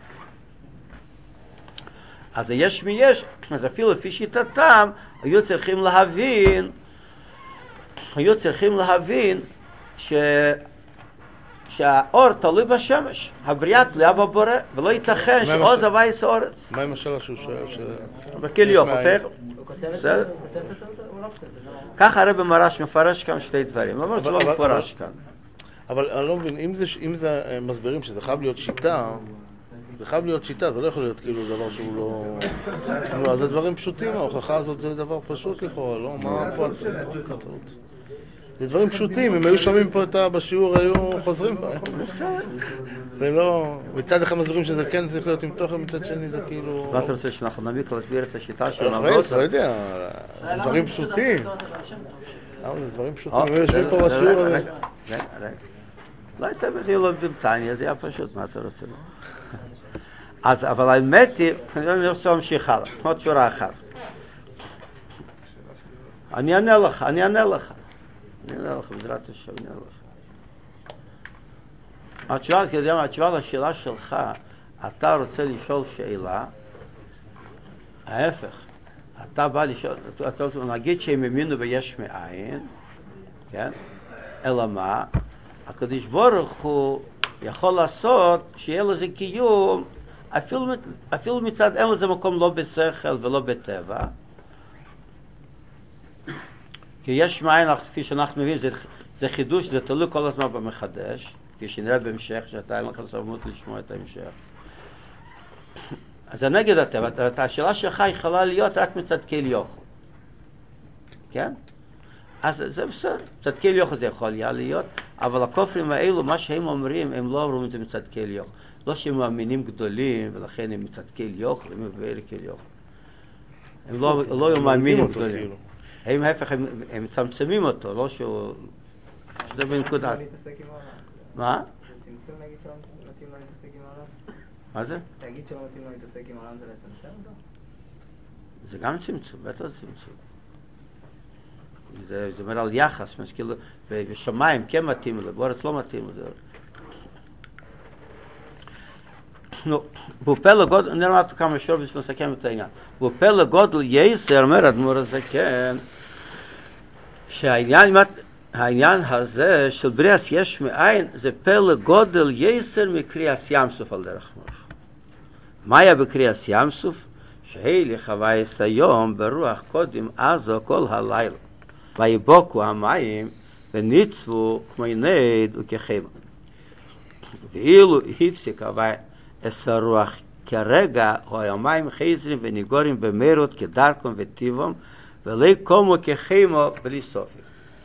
אז יש מי יש, אז אפילו לפי שיטתם, היו צריכים להבין, היו צריכים להבין ש... שהאור תלוי בשמש, הבריאה תלויה בבורא, ולא ייתכן שעוז הווייס האורץ. מה עם השאלה שהוא שואל? בקליו, חותך? הוא כותב את בסדר? זה, הוא כותב את זה, הוא לא כותב את זה. ככה הרב מרש מפרש כאן שתי דברים, למרות שלא מפורש כאן. אבל אני לא מבין, אם זה, אם זה אה, מסבירים שזה חייב להיות שיטה, זה חייב להיות שיטה, זה לא יכול להיות כאילו דבר שהוא לא... לא, אז זה דברים פשוטים, ההוכחה הזאת זה דבר פשוט לכאורה, לא? מה פה הטעות? זה דברים פשוטים, אם היו שומעים פה את ה... בשיעור, היו חוזרים בה. זה לא... מצד אחד מסבירים שזה כן צריך להיות עם תוכן, מצד שני זה כאילו... מה אתה רוצה שאנחנו נמיק להסביר את השיטה של הרייס, לא יודע, דברים פשוטים. זה דברים פשוטים, אם היו יושבים פה בשיעור הזה. רגע, רגע, רגע. לא הייתם לא לומדים טניה, זה היה פשוט, מה אתה רוצה? אז, אבל האמת היא, אני רוצה להמשיך הלאה, עוד שורה אחת. אני אענה לך, אני אענה לך. אני אענה לך, בעזרת השם, אני אענה לך. התשובה, כי יודע מה, התשובה לשאלה שלך, אתה רוצה לשאול שאלה, ההפך, אתה בא לשאול, אתה רוצה, נגיד שהם האמינו ביש מאין, כן? אלא מה? הקדוש ברוך הוא יכול לעשות שיהיה לזה קיום, אפילו, אפילו מצד אין לזה מקום לא בשכל ולא בטבע, כי יש מאין, כפי שאנחנו מבינים, זה, זה חידוש, זה תלוי כל הזמן במחדש, כפי שנראה בהמשך, שאתה אין לך סבלנות לשמוע את ההמשך. אז זה נגד הטבע, השאלה שלך יכולה להיות רק מצד קהיל יוכל. כן? אז זה בסדר, מצד קהיל יוכל זה יכול להיות, אבל הכופרים האלו, מה שהם אומרים, הם לא אומרים את זה מצד קהיל יוכל. לא שהם מאמינים גדולים, ולכן הם מצד קהיל יוכל, הם מבאר קהיל יוכל. הם לא, לא מאמינים גדולים. הם ההפך, הם, הם מצמצמים אותו, לא שהוא... שזה בנקודה. מה? זה צמצום להגיד שלא מתאים לו להתעסק עם העולם? מה זה? להגיד שלא מתאים לו להתעסק עם העולם זה לצמצם אותו? זה גם צמצום, בטח זה צמצום. זה, זה אומר על יחס, כאילו, בשמיים כן מתאים לו, בארץ לא מתאים לו. נו, בפלא גודל, נראה מה כמה שור בשביל לסכם את העניין. בפלא גודל יסר, אומר אדמו"ר הזקן, שהעניין, העניין הזה של בריאס יש מאין, זה פלא גודל יסר מקריאס ים סוף על דרך משה. מה היה בקריאס ים סוף? שהילך הווייס היום ברוח קודם עזו כל הלילה. ויבוקו המים וניצבו כמו נד וכחמה. ואילו הפסיק הווייס את הרוח כרגע, המים חזרים וניגורים במהירות כדרכם וטיבם, ולא קומו כחמו בלי סופי.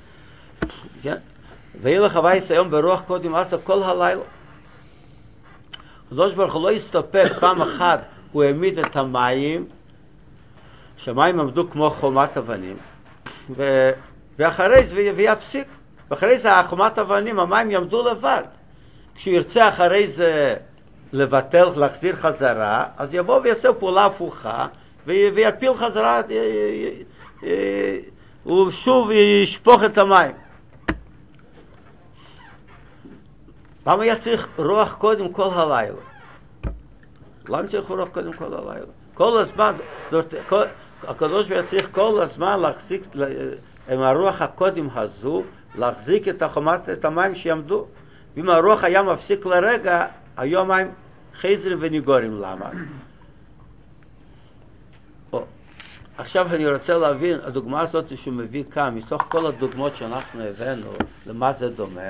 ואילו הווייס היום ברוח קודם עזו כל הלילה. הקדוש ברוך הוא לא הסתפק פעם אחת, הוא העמיד את המים, שהמים עמדו כמו חומת אבנים, ו... ואחרי זה ויפסיק. ואחרי זה החומת אבנים, המים יעמדו לבד. כשהוא ירצה אחרי זה לבטל, להחזיר חזרה, אז יבוא ויעשה פעולה הפוכה, ויפיל חזרה, הוא שוב ישפוך את המים. למה היה צריך רוח קודם כל הלילה? למה צריך רוח קודם כל הלילה? כל הזמן, כל, הקדוש היה צריך כל הזמן להחזיק, עם הרוח הקודם הזו, להחזיק את החומת, את המים שיעמדו. ואם הרוח היה מפסיק לרגע, היו המים חזרים וניגורים. למה? או, עכשיו אני רוצה להבין, הדוגמה הזאת שהוא מביא כאן, מתוך כל הדוגמאות שאנחנו הבאנו, למה זה דומה?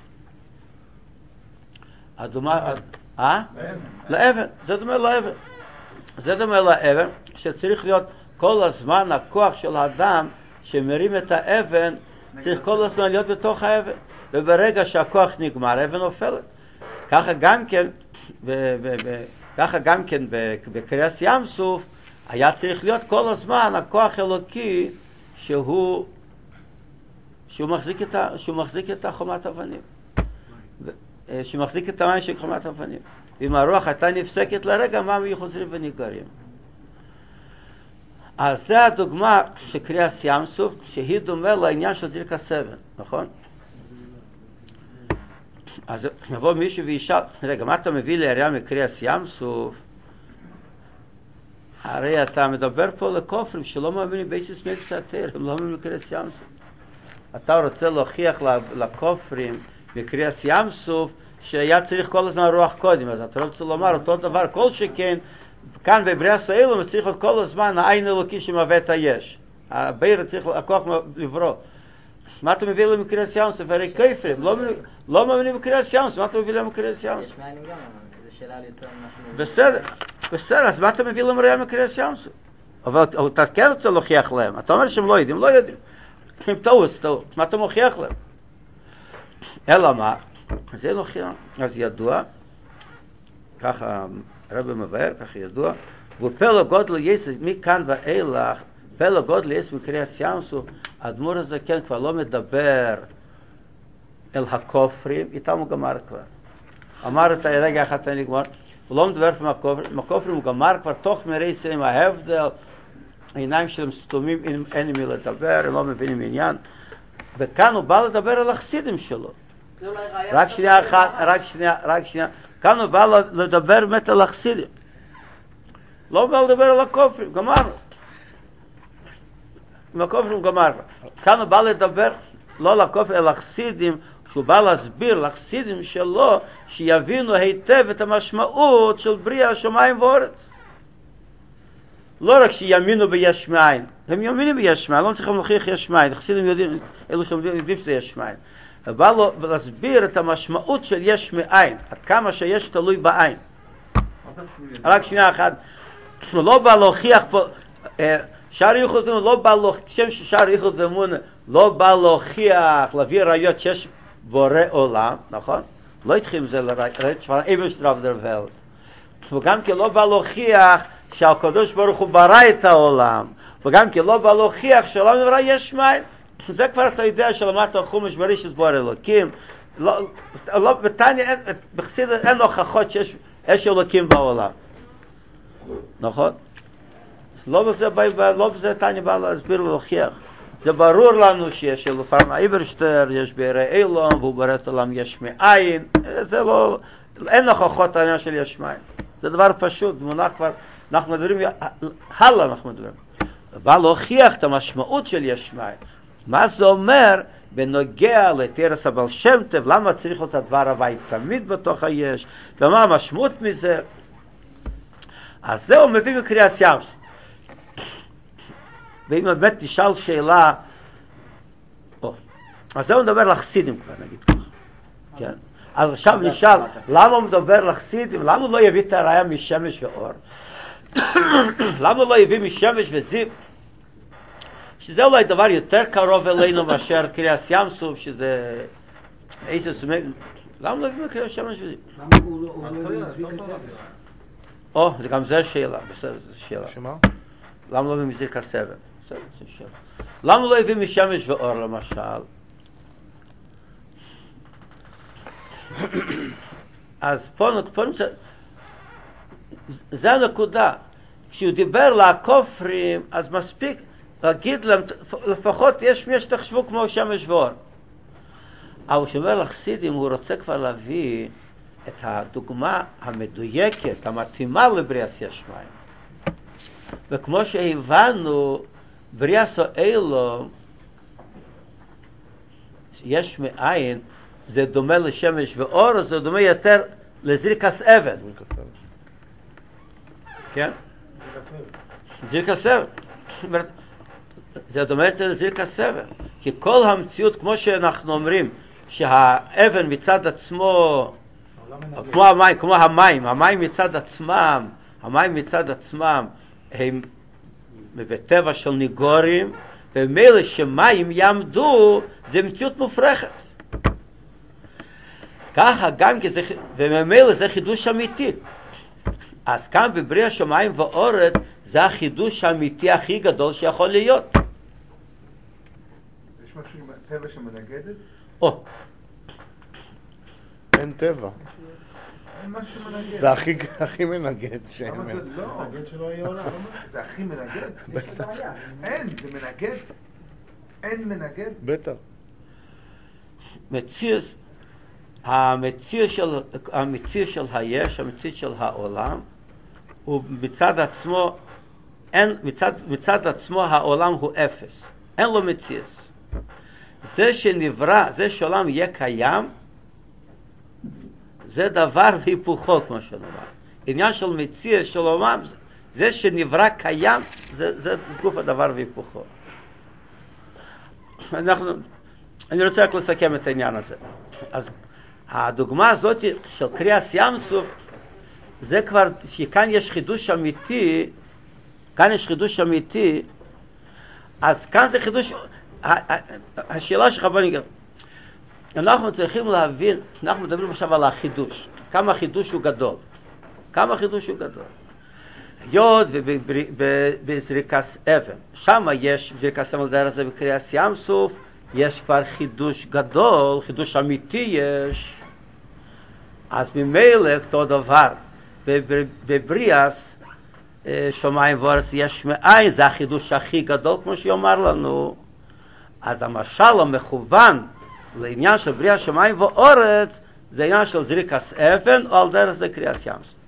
הדומה, אה? לאבן, זה דומה לאבן. זה דומה לאבן, שצריך להיות כל הזמן הכוח של האדם שמרים את האבן, צריך כל הזמן להיות בתוך האבן. וברגע שהכוח נגמר, האבן נופלת. ככה גם כן, ב- ב- ב- ככה גם כן בקריאס ים סוף, היה צריך להיות כל הזמן הכוח אלוקי שהוא, שהוא מחזיק את ה, שהוא מחזיק את החומת אבנים. שמחזיק את המים של חומת אבנים. ואם הרוח הייתה נפסקת לרגע, מים חוזרים ונגרים. אז זה הדוגמה של קריאס ים סוף, שהיא דומה לעניין של זריקת אבן, נכון? אז יבוא מישהו וישאל, רגע, מה אתה מביא להריע מקריאס ים סוף? הרי אתה מדבר פה לכופרים שלא מאמינים בייסיס מקסטר, הם לא מאמינים בקריאס ים סוף. אתה רוצה להוכיח לכופרים בקריאס ים סוף שהיה צריך כל הזמן רוח קודם, אז אתה רוצה לומר אותו דבר, כל שכן, כאן בבריאס האלו צריך עוד כל הזמן העין אלוקי שמהווה את היש. הבאר צריך הכוח לברוא. מה אתה מביא להם בקריאס ים סוף? הרי כופרים, לא מאמינים בקריאס ים סוף, מה אתה מביא להם בקריאס ים סוף? יש מאיינים גם, זו שאלה על יותר משהו... בסדר, בסדר, אז מה אתה מביא להם ראייה בקריאס ים סוף? אבל אתה כן רוצה להוכיח להם, אתה אומר שהם לא יודעים, לא יודעים. עם טעות, טעות. מה אתה מוכיח להם? אלא מה? זה נוכיח. אז ידוע, ככה הרב מבאר, ככה ידוע, ופלא גודל יסד, מכאן ואילך, פלא גודל יסד מקריאס ים סוף, האדמו"ר הזה כן כבר לא מדבר אל הכופרים, איתם הוא גמר כבר. אמר את הרגע אחד תן לגמר, הוא לא מדבר עם הכופרים, עם הכופרים הוא גמר כבר תוך מראה ישראל עם ההבדל, העיניים שלהם סתומים, אין עם מי לדבר, הם לא מבינים עניין, וכאן הוא בא לדבר על החסידים שלו. רק שנייה אחת, רק שנייה, רק שנייה, כאן הוא בא לדבר באמת על החסידים. לא בא לדבר על הכופרים, גמרנו. עם הכופרים גמרנו. כאן הוא בא לדבר, לא לכופרים, אלא לחסידים, שהוא בא להסביר לחסידים שלו, שיבינו היטב את המשמעות של בריאה השמיים ואורץ. לא רק שיאמינו ביש מאין, הם יאמינים ביש מאין, לא צריכים להוכיח יש מאין, החסידים יודעים, אלו שיודעים שזה יש מאין. הוא בא לו להסביר את המשמעות של יש מאין, עד כמה שיש תלוי בעין. רק שנייה אחת, הוא לא בא להוכיח פה, שער ייחוד זמון לא בא להוכיח, שם ששער ייחוד זמון לא בא להוכיח, להביא ראיות שיש בורא עולם, נכון? לא התחיל עם זה לראיות, שפרן איבר שטרף דר ולד. וגם כי לא בא להוכיח שהקדוש ברוך הוא ברא את העולם, וגם כי לא בא להוכיח שהעולם נברא יש מאין. זה כבר אתה יודע שלמדת חומש בראשית בור אלוקים, לא, לא, בתניא, בחסידות אין הוכחות שיש יש אלוקים בעולם. נכון? לא בזה, לא בזה תניא בא להסביר ולהוכיח. זה ברור לנו שיש לפרמה איברשטר, יש בערי אילום, והוא ברא את העולם יש מאין. זה לא, אין הוכחות העניין של יש מאין. זה דבר פשוט, מונח כבר, אנחנו מדברים, הלאה אנחנו מדברים. בא להוכיח את המשמעות של יש מאין. מה זה אומר בנוגע לתרס הבעל שם טוב, למה צריך את הדבר הווי תמיד בתוך היש, ומה המשמעות מזה? אז זה הוא מביא בקריאס ים סוף. ואם באמת תשאל שאלה, או, אז זה הוא מדבר לחסידים כבר, נגיד ככה. כן. אז עכשיו נשאל, למה הוא מדבר לחסידים? למה הוא לא יביא את הראיה משמש ואור? למה הוא לא יביא משמש וזיו? שזה אולי דבר יותר קרוב אלינו מאשר קריאס ים סוף, שזה איזה סומק, למה לא יביא קריאס שמש וזיו? למה הוא לא מביא כתב? או, זה גם זה שאלה, בסדר, זה שאלה. שמה? למה לא מביא מזיק הסבל? בסדר, זה שאלה. למה לא יביא משמש ואור למשל? אז פה, פה נמצא, זה הנקודה. כשהוא דיבר לכופרים, אז מספיק להגיד להם, לפחות יש מי שתחשבו כמו שמש ואור. אבל כשאומר לחסידים, הוא רוצה כבר להביא את הדוגמה המדויקת, המתאימה לבריאס יש מאין. וכמו שהבנו, בריאס האילום, יש מאין, זה דומה לשמש ואור, או זה דומה יותר לזריקס אבן. זריקס אבן. כן? זריקס אבן. זה דומה יותר לזריקס אבן. כי כל המציאות, כמו שאנחנו אומרים, שהאבן מצד עצמו, כמו המים, כמו המים, המים מצד עצמם, המים מצד עצמם, הם בטבע של ניגורים, ומילא שמים יעמדו, זה מציאות מופרכת. ככה גם כי זה, וממילא זה חידוש אמיתי. אז כאן בבריאה שמיים ואורץ, זה החידוש האמיתי הכי גדול שיכול להיות. יש משהו עם טבע שמנגדת? או. אין טבע. אין משהו שמנגד. זה הכי, הכי מנגד שאין. למה זה לא? מנגד שלא יהיה עולם. זה הכי מנגד? בטח. אין, זה מנגד. אין מנגד. בטח. מציאות, המציאות של, המציאות של היש, המציאות של העולם, הוא מצד עצמו, אין, מצד, מצד עצמו העולם הוא אפס. אין לו מציאות. זה שנברא, זה שהעולם יהיה קיים, זה דבר והיפוכו, כמו שנאמר. עניין של מציאות של עולם, זה שנברא קיים, זה, זה גוף הדבר והיפוכו. אנחנו, אני רוצה רק לסכם את העניין הזה. אז הדוגמה הזאת של קריאס ים סוף, זה כבר, שכאן יש חידוש אמיתי, כאן יש חידוש אמיתי, אז כאן זה חידוש, השאלה שלך, בוא ניגע. אנחנו צריכים להבין, אנחנו מדברים עכשיו על החידוש. כמה החידוש הוא גדול. כמה החידוש הוא גדול. היות ובזריקת אבן, שם יש בזריקת אבן לדרך הזה בקריאת ים סוף, יש כבר חידוש גדול, חידוש אמיתי יש. אז ממילא אותו דבר, בבריאס, שמיים וארץ יש מאין, זה החידוש הכי גדול, כמו שיאמר לנו. אז המשל המכוון לעניין של בריאת שמיים וארץ, זה עניין של זריקת אבן, או על דרך זה קריאת ים סוף.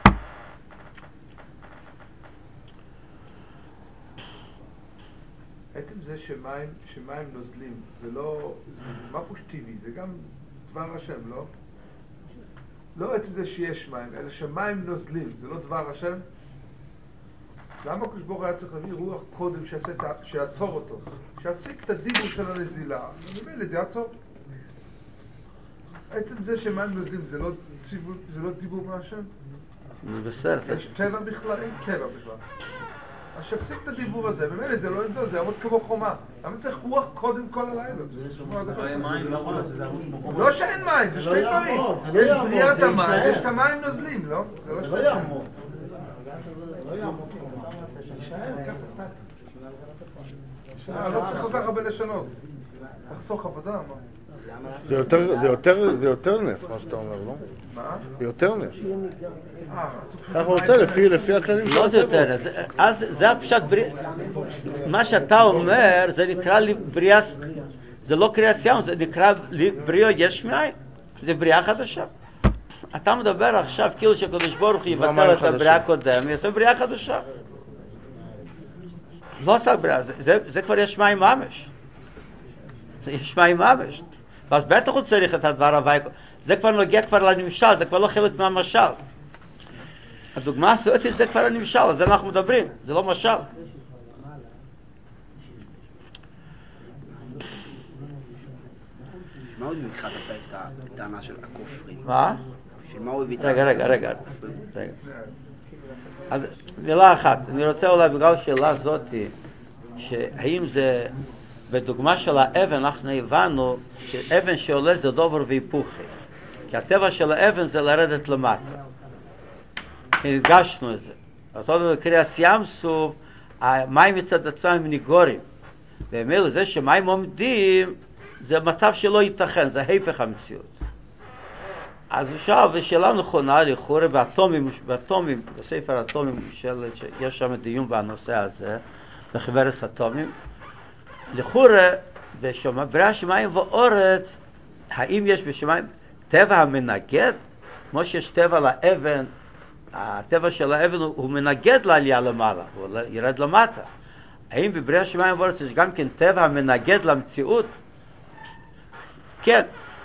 עצם זה שמים, שמים נוזלים, זה לא, זה, זה מה פושטיבי, זה גם דבר השם, לא? לא עצם זה שיש מים, אלא שמים נוזלים, זה לא דבר השם? למה הקדוש ברוך הוא היה צריך להביא רוח קודם שיעשה, שיעצור אותו? שיפסיק את הדיבור של הנזילה, וממילא זה יעצור. עצם זה שמים נוזלים, זה לא, זה לא דיבור מהשם? זה בסדר. יש טבע בכלל? אין טבע בכלל. אז שיפסיק את הדיבור הזה, במילא זה לא ינזול, זה יעמוד כמו חומה. למה צריך רוח קודם כל הלילה? לא שאין מים, זה שתי דברים. יש בריאת המים, יש את המים נוזלים, לא? זה לא יעמוד. לא צריך כל כך הרבה לשנות. תחסוך עבודה, מה? זה יותר, זה יותר, זה יותר נס, מה שאתה אומר, לא? מה? זה יותר נס. אתה רוצה לפי, לפי הכללים. לא זה יותר נס. אז זה הפשט בריאה. מה שאתה אומר, זה נקרא בריאה, זה לא קריאת ים, זה נקרא בריאה יש מאין. זה בריאה חדשה. אתה מדבר עכשיו כאילו שקדוש ברוך הוא יבטל את הבריאה הקודם, יעשה בריאה חדשה. לא עשה בריאה, זה כבר יש מים ממש. זה יש מים ממש. ואז בטח הוא צריך את הדבר הוואי, זה כבר נוגע כבר לנמשל, זה כבר לא חלק מהמשל. הדוגמה הזאת זה כבר הנמשל, על זה אנחנו מדברים, זה לא משל. מה הוא מתחת את הטענה של הכופרים? מה? שמה הוא הביא? רגע, רגע, רגע. אז מילה אחת, אני רוצה אולי בגלל שאלה הזאת, שהאם זה... בדוגמה של האבן אנחנו הבנו שאבן שעולה זה דובר והיפוכי. כי הטבע של האבן זה לרדת למטה. הרגשנו את זה. אותו דבר בקריאת ים סוף, המים מצד עצמם הם ניגורים. ומילא זה שמים עומדים, זה מצב שלא ייתכן, זה היפך המציאות. אז הוא שאל, ושאלה נכונה, לכאורה באטומים, באטומים, בספר אטומים, יש שם דיון בנושא הזה, בחברס אטומים, לכאורה, בבריאת שמיים וארץ, האם יש בשמיים טבע המנגד? כמו שיש טבע לאבן, הטבע של האבן הוא, הוא מנגד לעלייה למעלה, הוא ירד למטה. האם בבריאת שמיים וארץ יש גם כן טבע המנגד למציאות? כן.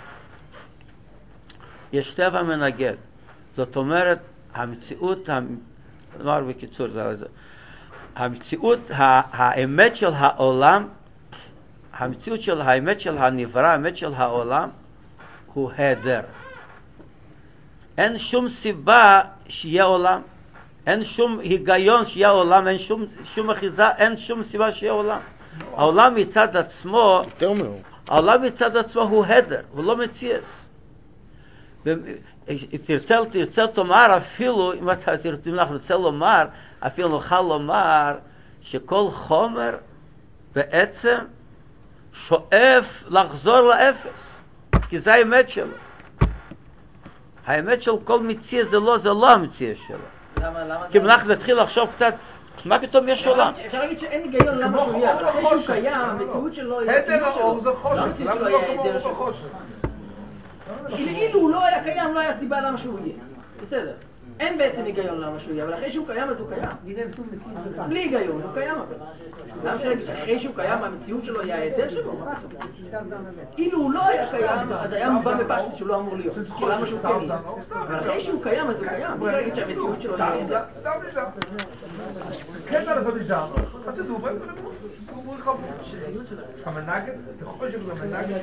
יש טבע מנגד. זאת אומרת, המציאות, נאמר בקיצור, המציאות, האמת של העולם, המציאות של האמת של הנברא, האמת של העולם, הוא היעדר. אין שום סיבה שיהיה עולם. אין שום היגיון שיהיה עולם, אין שום, שום אחיזה, אין שום סיבה שיהיה עולם. העולם מצד עצמו, העולם מצד עצמו הוא היעדר, הוא לא מציאס. תרצה, תרצה תאמר אפילו, אם אתה תרצה לומר, אפילו נוכל לומר שכל חומר בעצם שואף לחזור לאפס, כי זה האמת שלו. האמת של כל מציע זה לא, זה לא המציע שלו. למה, למה? כי אם אנחנו נתחיל לחשוב קצת, מה פתאום יש עולם? אפשר להגיד שאין היגיון למה שהוא יהיה, אבל אחרי שהוא קיים, המציאות שלו היא היעדר האור זה חושך, למה לא כמו אור בחושך? אילו הוא לא היה קיים, לא היה סיבה למה שהוא יהיה. בסדר. אין בעצם היגיון למה שהוא יהיה, אבל אחרי שהוא קיים אז הוא קיים. בלי היגיון, הוא קיים אבל. למה אפשר להגיד שאחרי שהוא קיים המציאות שלו היא ההיעדר שלו? אילו הוא לא היה קיים, אז היה מובן בפשטות שהוא לא אמור להיות. כי למה שהוא כן יהיה? אבל אחרי שהוא קיים אז הוא קיים. אפשר להגיד שהמציאות שלו היא ההיעדר. סתם נשאר. כן, על זאת נשאר. אז זה דובר, דובר חבור. המנגד, אתה חושב במנגד?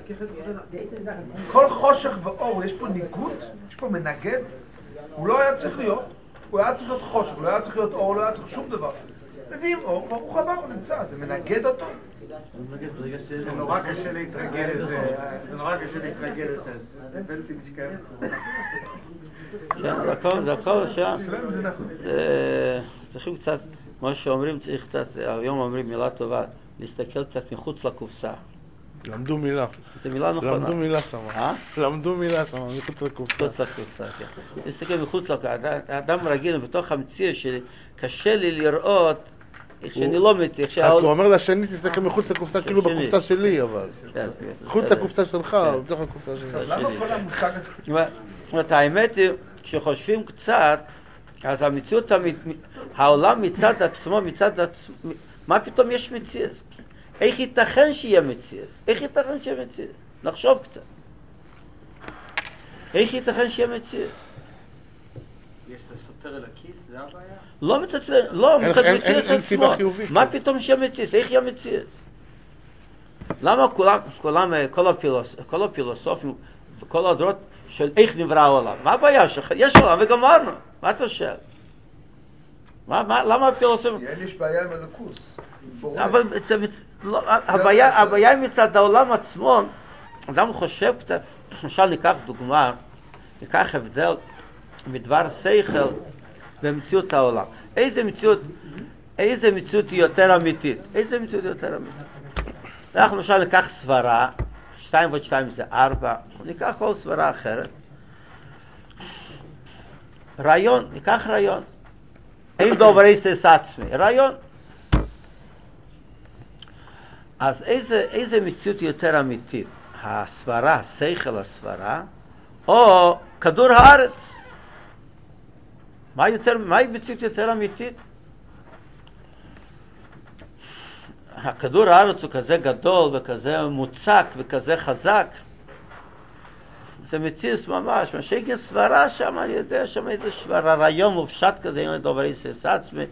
כל חושך ואור, יש פה ניגוד? יש פה מנגד? הוא לא היה צריך להיות, הוא היה צריך להיות חושך, הוא לא היה צריך להיות אור, הוא לא היה צריך שום דבר. מביאים אור, ברוך הבא, הוא נמצא, זה מנגד אותו. זה נורא קשה להתרגל לזה, זה נורא קשה להתרגל לזה. זה בלתי משקיים. זה הכל, זה הכל שם. זה נכון. צריכים קצת, כמו שאומרים, צריך קצת, היום אומרים מילה טובה, להסתכל קצת מחוץ לקופסה. למדו מילה. זו מילה נכונה. למדו מילה שם. אה? למדו מילה שם, מחוץ לקופסה. מחוץ לקופסה, כן. להסתכל מחוץ לקופסה. האדם רגיל בתוך המציאות שלי, קשה לי לראות איך שאני לא מציע. אז הוא אומר לשני, תסתכל מחוץ לקופסה, כאילו בקופסה שלי, אבל. מחוץ לקופסה שלך, בתוך הקופסה שלי. למה כל המושג הזה? זאת אומרת, האמת היא, כשחושבים קצת, אז המציאות, העולם מצד עצמו, מצד עצמו, מה פתאום יש מציאות? איך ייתכן שיהיה מציאות? איך ייתכן שיהיה מציאות? נחשוב קצת. איך ייתכן שיהיה מציאות? יש את הסותר אל הכיס, זה הבעיה? לא מצד, לא, מצד מציאות עצמו. מה פתאום שיהיה מציאות? איך יהיה מציאות? למה כולם, כולם, כל הפילוסופים, כל הדורות של איך נברא העולם? מה הבעיה שלך? יש עולם וגמרנו. מה אתה חושב? למה הפילוסופים? יש בעיה עם הלוקוס. אבל הבעיה מצד העולם עצמו, אדם חושב קצת, למשל ניקח דוגמה, ניקח הבדל מדבר שכל במציאות העולם. איזה מציאות, איזה מציאות היא יותר אמיתית? איזה מציאות היא יותר אמיתית? אנחנו למשל ניקח סברה, שתיים ועוד שתיים זה ארבע, ניקח כל סברה אחרת. רעיון, ניקח רעיון. אין דובר איסס עצמי, רעיון. אז איזה, איזה מציאות יותר אמיתית? הסברה, השכל הסברה, או כדור הארץ? מה יותר, מהי מציאות יותר אמיתית? הכדור הארץ הוא כזה גדול וכזה מוצק וכזה חזק. זה מציאות ממש, מה שהגיע סברה שם, אני יודע שם איזה סברה, רעיון מופשט כזה, אין דובר איסס עצמי.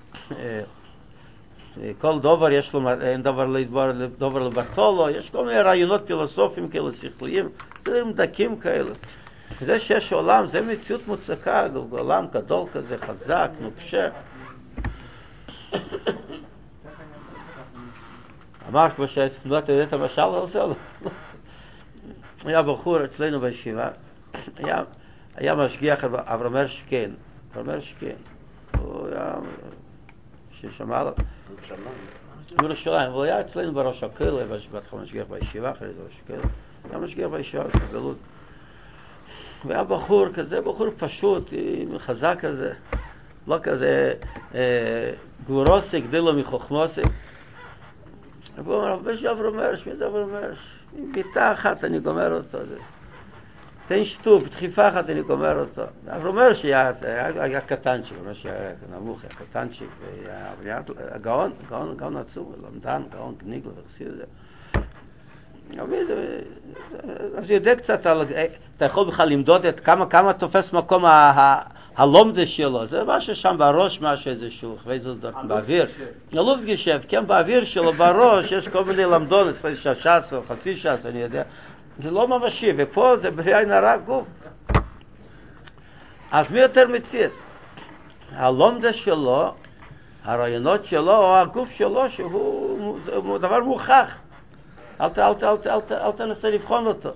כל דובר יש לו, אין דובר לדובר לברטולו, יש כל מיני רעיונות פילוסופיים כאלה שכליים, זה מדקים כאלה. זה שיש עולם, זה מציאות מוצקה, עולם גדול כזה, חזק, נוקשה. אמר כמו שאתה יודע את המשל הזה, היה בחור אצלנו בישיבה, היה, היה משגיח אברהם הרשקין, אברהם הרשקין, הוא היה, ששמע לו, בירושלים, והוא היה אצלנו בראש הכלא, בהתחלה משגיח בישיבה, אחרי זה ראש הכלא, היה משגיח בישיבה בגלות. והיה בחור כזה, בחור פשוט, חזק כזה, לא כזה גבורוסי, גדילו מחוכמוסי. והוא אומר, הרבה שאברהם הרש, מי זה אברהם הרש? עם ביטה אחת אני גומר אותו. תן שטות, בדחיפה אחת אני גומר אותו. אברהם הרש היה קטנצ'יק, ממש היה נמוך, היה קטנצ'יק, היה גאון, גאון, גאון עצום, למדן, גאון, גניגל, וחסיד זה. אז יודע קצת, אתה יכול בכלל למדוד את כמה, כמה תופס מקום הלומדה שלו, זה משהו שם בראש, משהו איזשהו, חוויזוסדורטן באוויר. אלוף גשב, כן, באוויר שלו, בראש, יש כל מיני למדון, שש או חצי שש, אני יודע. זה לא ממשי, ופה זה בעין הרע גוף. אז מי יותר מציץ? הלומדה שלו, הרעיונות שלו, או הגוף שלו, שהוא דבר מוכח. אל ת, אל ת, אל ת, אל ת, אל תנסה לבחון אותו.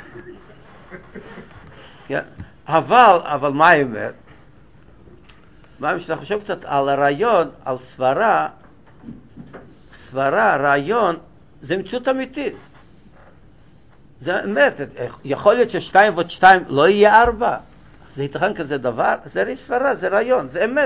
אבל, אבל מה האמת? מה שאתה חושב קצת על הרעיון, על סברה, סברה, רעיון, זה מציאות אמיתית. זה אמת. יכול להיות ששתיים ועוד שתיים לא יהיה ארבע. זה ייתכן כזה דבר, זה הרי סברה, זה רעיון, זה אמת.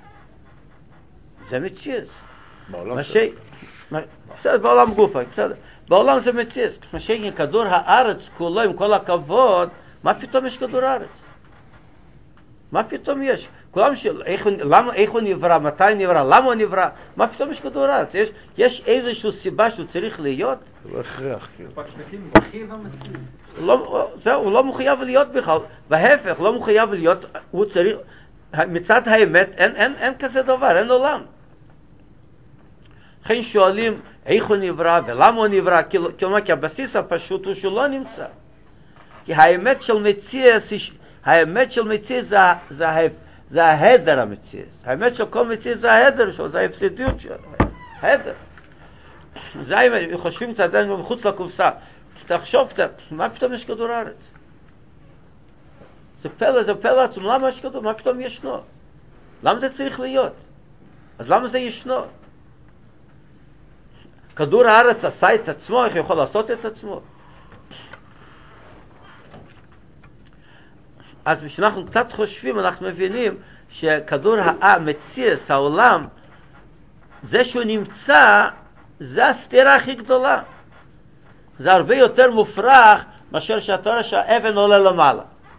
זה מציאות. בעולם מה ש... בסדר, בעולם גופה, בסדר. בעולם זה מציאות. מה שהגיע כדור הארץ כולו, עם כל הכבוד, מה פתאום יש כדור הארץ? מה פתאום יש? כולם של... איך, למה, איך הוא נברא? מתי נברא? למה הוא נברא? מה פתאום יש כדור הארץ? יש, יש איזושהי סיבה שהוא צריך להיות? זה לא הכרח, כאילו. לא, זהו, הוא לא מחויב להיות בכלל. בהפך, לא מחויב להיות, הוא צריך... מצד האמת, אין, אין, אין כזה דבר, אין עולם. לכן שואלים איך הוא נברא ולמה הוא נברא, כלומר כי הבסיס הפשוט הוא שהוא לא נמצא. כי האמת של מציאות, האמת של מציאות זה, זה, זה ההדר המציאס. האמת של כל מציאס זה ההדר שלו, זה ההפסדיות שלו. ההדר. זה האמת, חושבים קצת עדיין מחוץ לקופסה. תחשוב קצת, מה פתאום יש כדור הארץ? זה פלא, זה פלא עצום, למה יש כדור? מה פתאום ישנו? למה זה צריך להיות? אז למה זה ישנו? כדור הארץ עשה את עצמו, איך יכול לעשות את עצמו? אז כשאנחנו קצת חושבים, אנחנו מבינים שכדור המציאס, העולם, זה שהוא נמצא, זה הסתירה הכי גדולה. זה הרבה יותר מופרך מאשר שאתה רואה שהאבן עולה למעלה.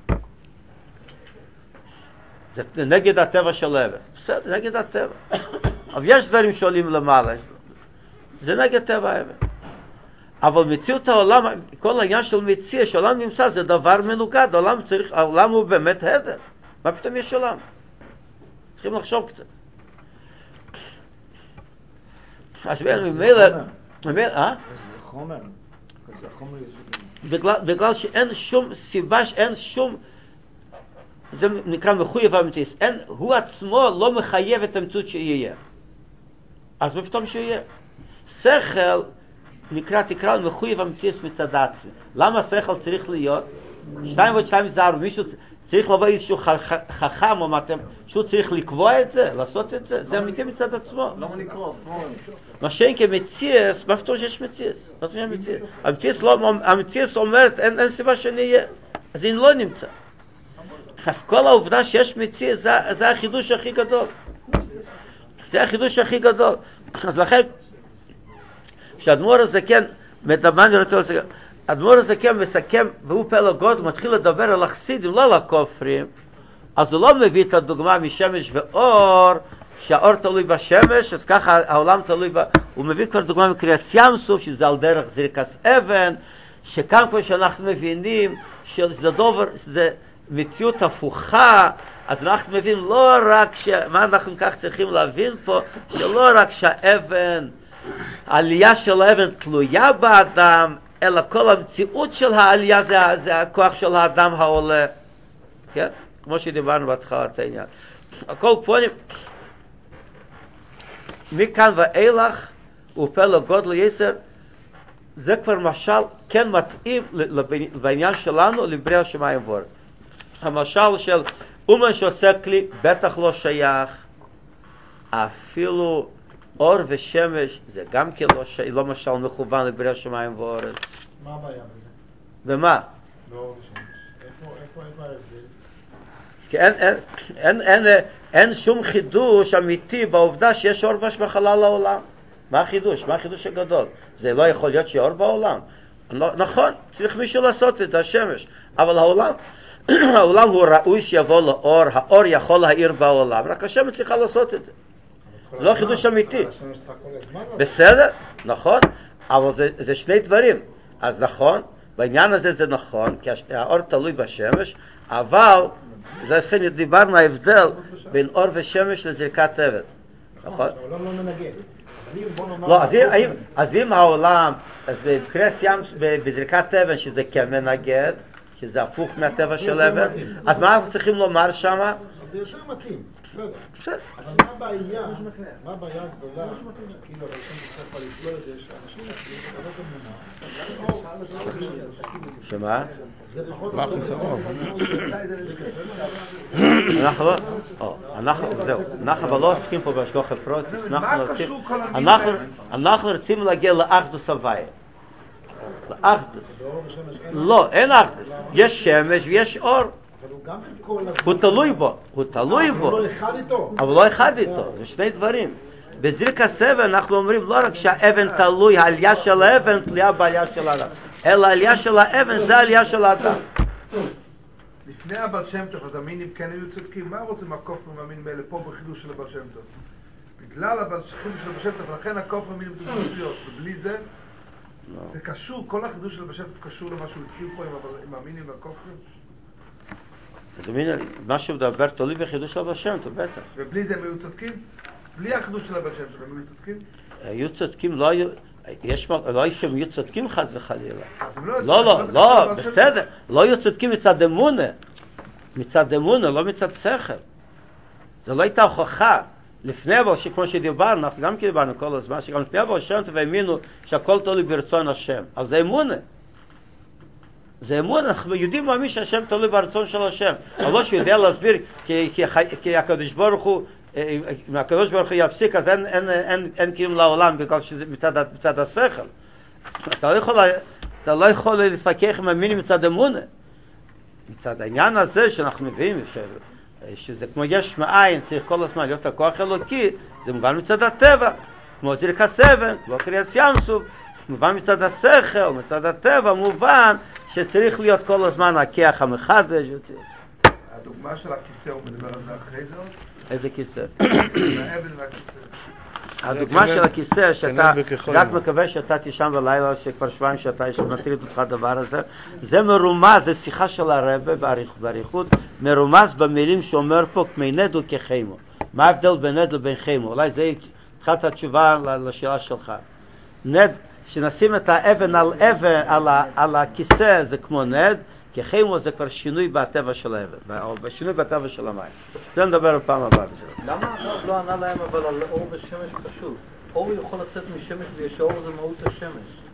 זה נגד הטבע של האבן. בסדר, נגד הטבע. אבל יש דברים שעולים למעלה. זה נגד טבע האבן. אבל מציאות העולם, כל העניין של מציאה, שהעולם נמצא, זה דבר מנוגד. העולם צריך, העולם הוא באמת הדר. מה פתאום יש עולם? צריכים לחשוב קצת. אז ממילא, ממילא, אה? זה חומר. זה חומר. בגלל, בגלל שאין שום סיבה, אין שום, זה נקרא מחויב המציאות. אין, הוא עצמו לא מחייב את המציאות שיהיה. אז מה פתאום שיהיה? שכל נקרא, תקרא מחויב המציאות מצד עצמי. למה שכל צריך להיות? שתיים ועוד שתיים זה ארבע. מישהו צריך לבוא איזשהו חכם או מתם, שהוא צריך לקבוע את זה, לעשות את זה, זה אמיתי מצד עצמו. למה לקרוא? מה שאין כמציאות, מה פתאום שיש מציאות? מה פתאום שיש מציאות? המציאות אומרת, אין סיבה שאני אהיה. אז היא לא נמצא. אז כל העובדה שיש מציאות, זה החידוש הכי גדול. זה החידוש הכי גדול. אז לכן, כשאדמו"ר הזקן מדבר, אני רוצה לסכם, אדמו"ר הזקן מסכם, והוא פלא גודל, מתחיל לדבר על החסידים, לא על הכופרים, אז הוא לא מביא את הדוגמה משמש ואור, שהאור תלוי בשמש, אז ככה העולם תלוי ב... הוא מביא כבר דוגמה מקריאס ים סוף, שזה על דרך זריקס אבן, שכאן כבר שאנחנו מבינים שזה דובר, זה מציאות הפוכה, אז אנחנו מבינים לא רק ש... מה אנחנו כך צריכים להבין פה, שלא רק שהאבן, העלייה של האבן תלויה באדם, אלא כל המציאות של העלייה זה, זה הכוח של האדם העולה. כן? כמו שדיברנו בהתחלת העניין. הכל פונים, מכאן ואילך, הוא פלא גודל יסר, זה כבר משל כן מתאים בעניין שלנו לבריאה שמיים וארץ. המשל של אומן שעושה כלי בטח לא שייך, אפילו אור ושמש זה גם כן לא, ש... לא משל מכוון לבריאה שמיים וארץ. מה הבעיה בזה? במה? באור ושמש. איפה, איפה, איפה ההבדל? כי אין, אין, אין, אין, אין, אין שום חידוש אמיתי בעובדה שיש אור בחלל העולם. מה החידוש? מה החידוש הגדול? זה לא יכול להיות שאור בעולם. נכון, צריך מישהו לעשות את זה, השמש. אבל העולם, העולם הוא ראוי שיבוא לאור, האור יכול להאיר בעולם, רק השמש צריכה לעשות את זה. זה לא חידוש אמיתי. בסדר, נכון, אבל זה, זה שני דברים. אז נכון, בעניין הזה זה נכון, כי האור תלוי בשמש, אבל זה לכן דיברנו ההבדל בין אור ושמש לזריקת אבן. נכון? העולם לא מנגד. לא, אז אם, אז אם העולם, אז בקרס ים, בזריקת אבן, שזה כן מנגד, שזה הפוך מהטבע של אבן, אז מה אנחנו צריכים לומר שם? זה יותר מתאים, בסדר. בסדר. אבל מה הבעיה, מה הבעיה הגדולה, כאילו, אבל שם צריך כבר לסלול את זה, שאנשים יכולים לקבל אמונה. שמה? מה החיסרון? אנחנו לא, אנחנו, זהו, אנחנו אבל לא עוסקים פה בהשגחה פרוטית, אנחנו רוצים להגיע לאחדוס הוויה. לאחדוס. לא, אין אחדוס. יש שמש ויש אור. הוא תלוי בו, הוא תלוי בו. אבל לא אחד איתו. אבל לא אחד איתו, זה שני דברים. בזריקת אבן אנחנו אומרים לא רק שהאבן תלוי, העלייה של האבן תלויה בעלייה של האדם, אלא העלייה של האבן זה העלייה של האדם. לפני הבעל שם טוב, אז המינים כן היו צודקים. מה רוצים הכופר מאמין מאלה פה בחידוש של הבעל שם טוב? בגלל החידוש של הבעל שם טוב, לכן הכופר מאמינים בחידוש, ובלי זה, זה קשור, כל החידוש של הבעל שם טוב קשור למה שהוא התחיל פה עם המינים והכופרים? מה שהוא מדבר תלוי בחידוש של הבעל שם טוב, בטח. ובלי זה הם היו צודקים? בלי החידוש של הבעל שם טוב, הם היו צודקים? היו צודקים, לא היו... יש לא היו שהם יהיו צודקים חס וחלילה. לא, לא, לא, בסדר. לא היו צודקים מצד אמונה. מצד אמונה, לא מצד שכל. זה לא הייתה הוכחה. לפני אבל, כמו שדיברנו, אנחנו גם דיברנו כל הזמן, שגם לפני אבל שם והאמינו שהכל תלוי ברצון השם. אז זה אמונה. זה אמונה, אנחנו יודעים מאמין שהשם תלוי ברצון של השם. אבל לא שהוא יודע להסביר, כי, כי, כי הקדוש ברוך הוא, אם הקדוש ברוך הוא יפסיק, אז אין, אין, אין, אין קיום לעולם, בגלל שזה מצד, מצד השכל. אתה לא יכול, אתה לא יכול להתפקח עם המינים מצד אמונה. מצד העניין הזה שאנחנו מביאים, ש... שזה כמו יש מאין, צריך כל הזמן להיות הכוח אלוקי, זה מובן מצד הטבע, כמו זרק הסבן, כמו קריאת ים סוף, מובן מצד השכל, מצד הטבע, מובן שצריך להיות כל הזמן הכיח המחדש. הדוגמה של הכיסא, הוא מדבר על זה אחרי זה עוד? איזה כיסא? האבן והכיסא. הדוגמה של הכיסא, שאתה רק מקווה שאתה תישן בלילה, שכבר שבועיים שאתה מטריד אותך הדבר הזה, זה מרומז, זה שיחה של הרבה באריכות, מרומז במילים שאומר פה כמי נד וכחיימו. מה ההבדל בין נד לבין חיימו? אולי זה התחלת התשובה לשאלה שלך. נד, שנשים את האבן על אבן, על, על הכיסא זה כמו נד, כחיימו זה כבר שינוי בטבע של האבן, או שינוי בטבע של המים. זה נדבר בפעם הבאה. למה לא ענה להם אבל על אור ושמש פשוט? אור יכול לצאת משמש ויש אור זה מהות השמש.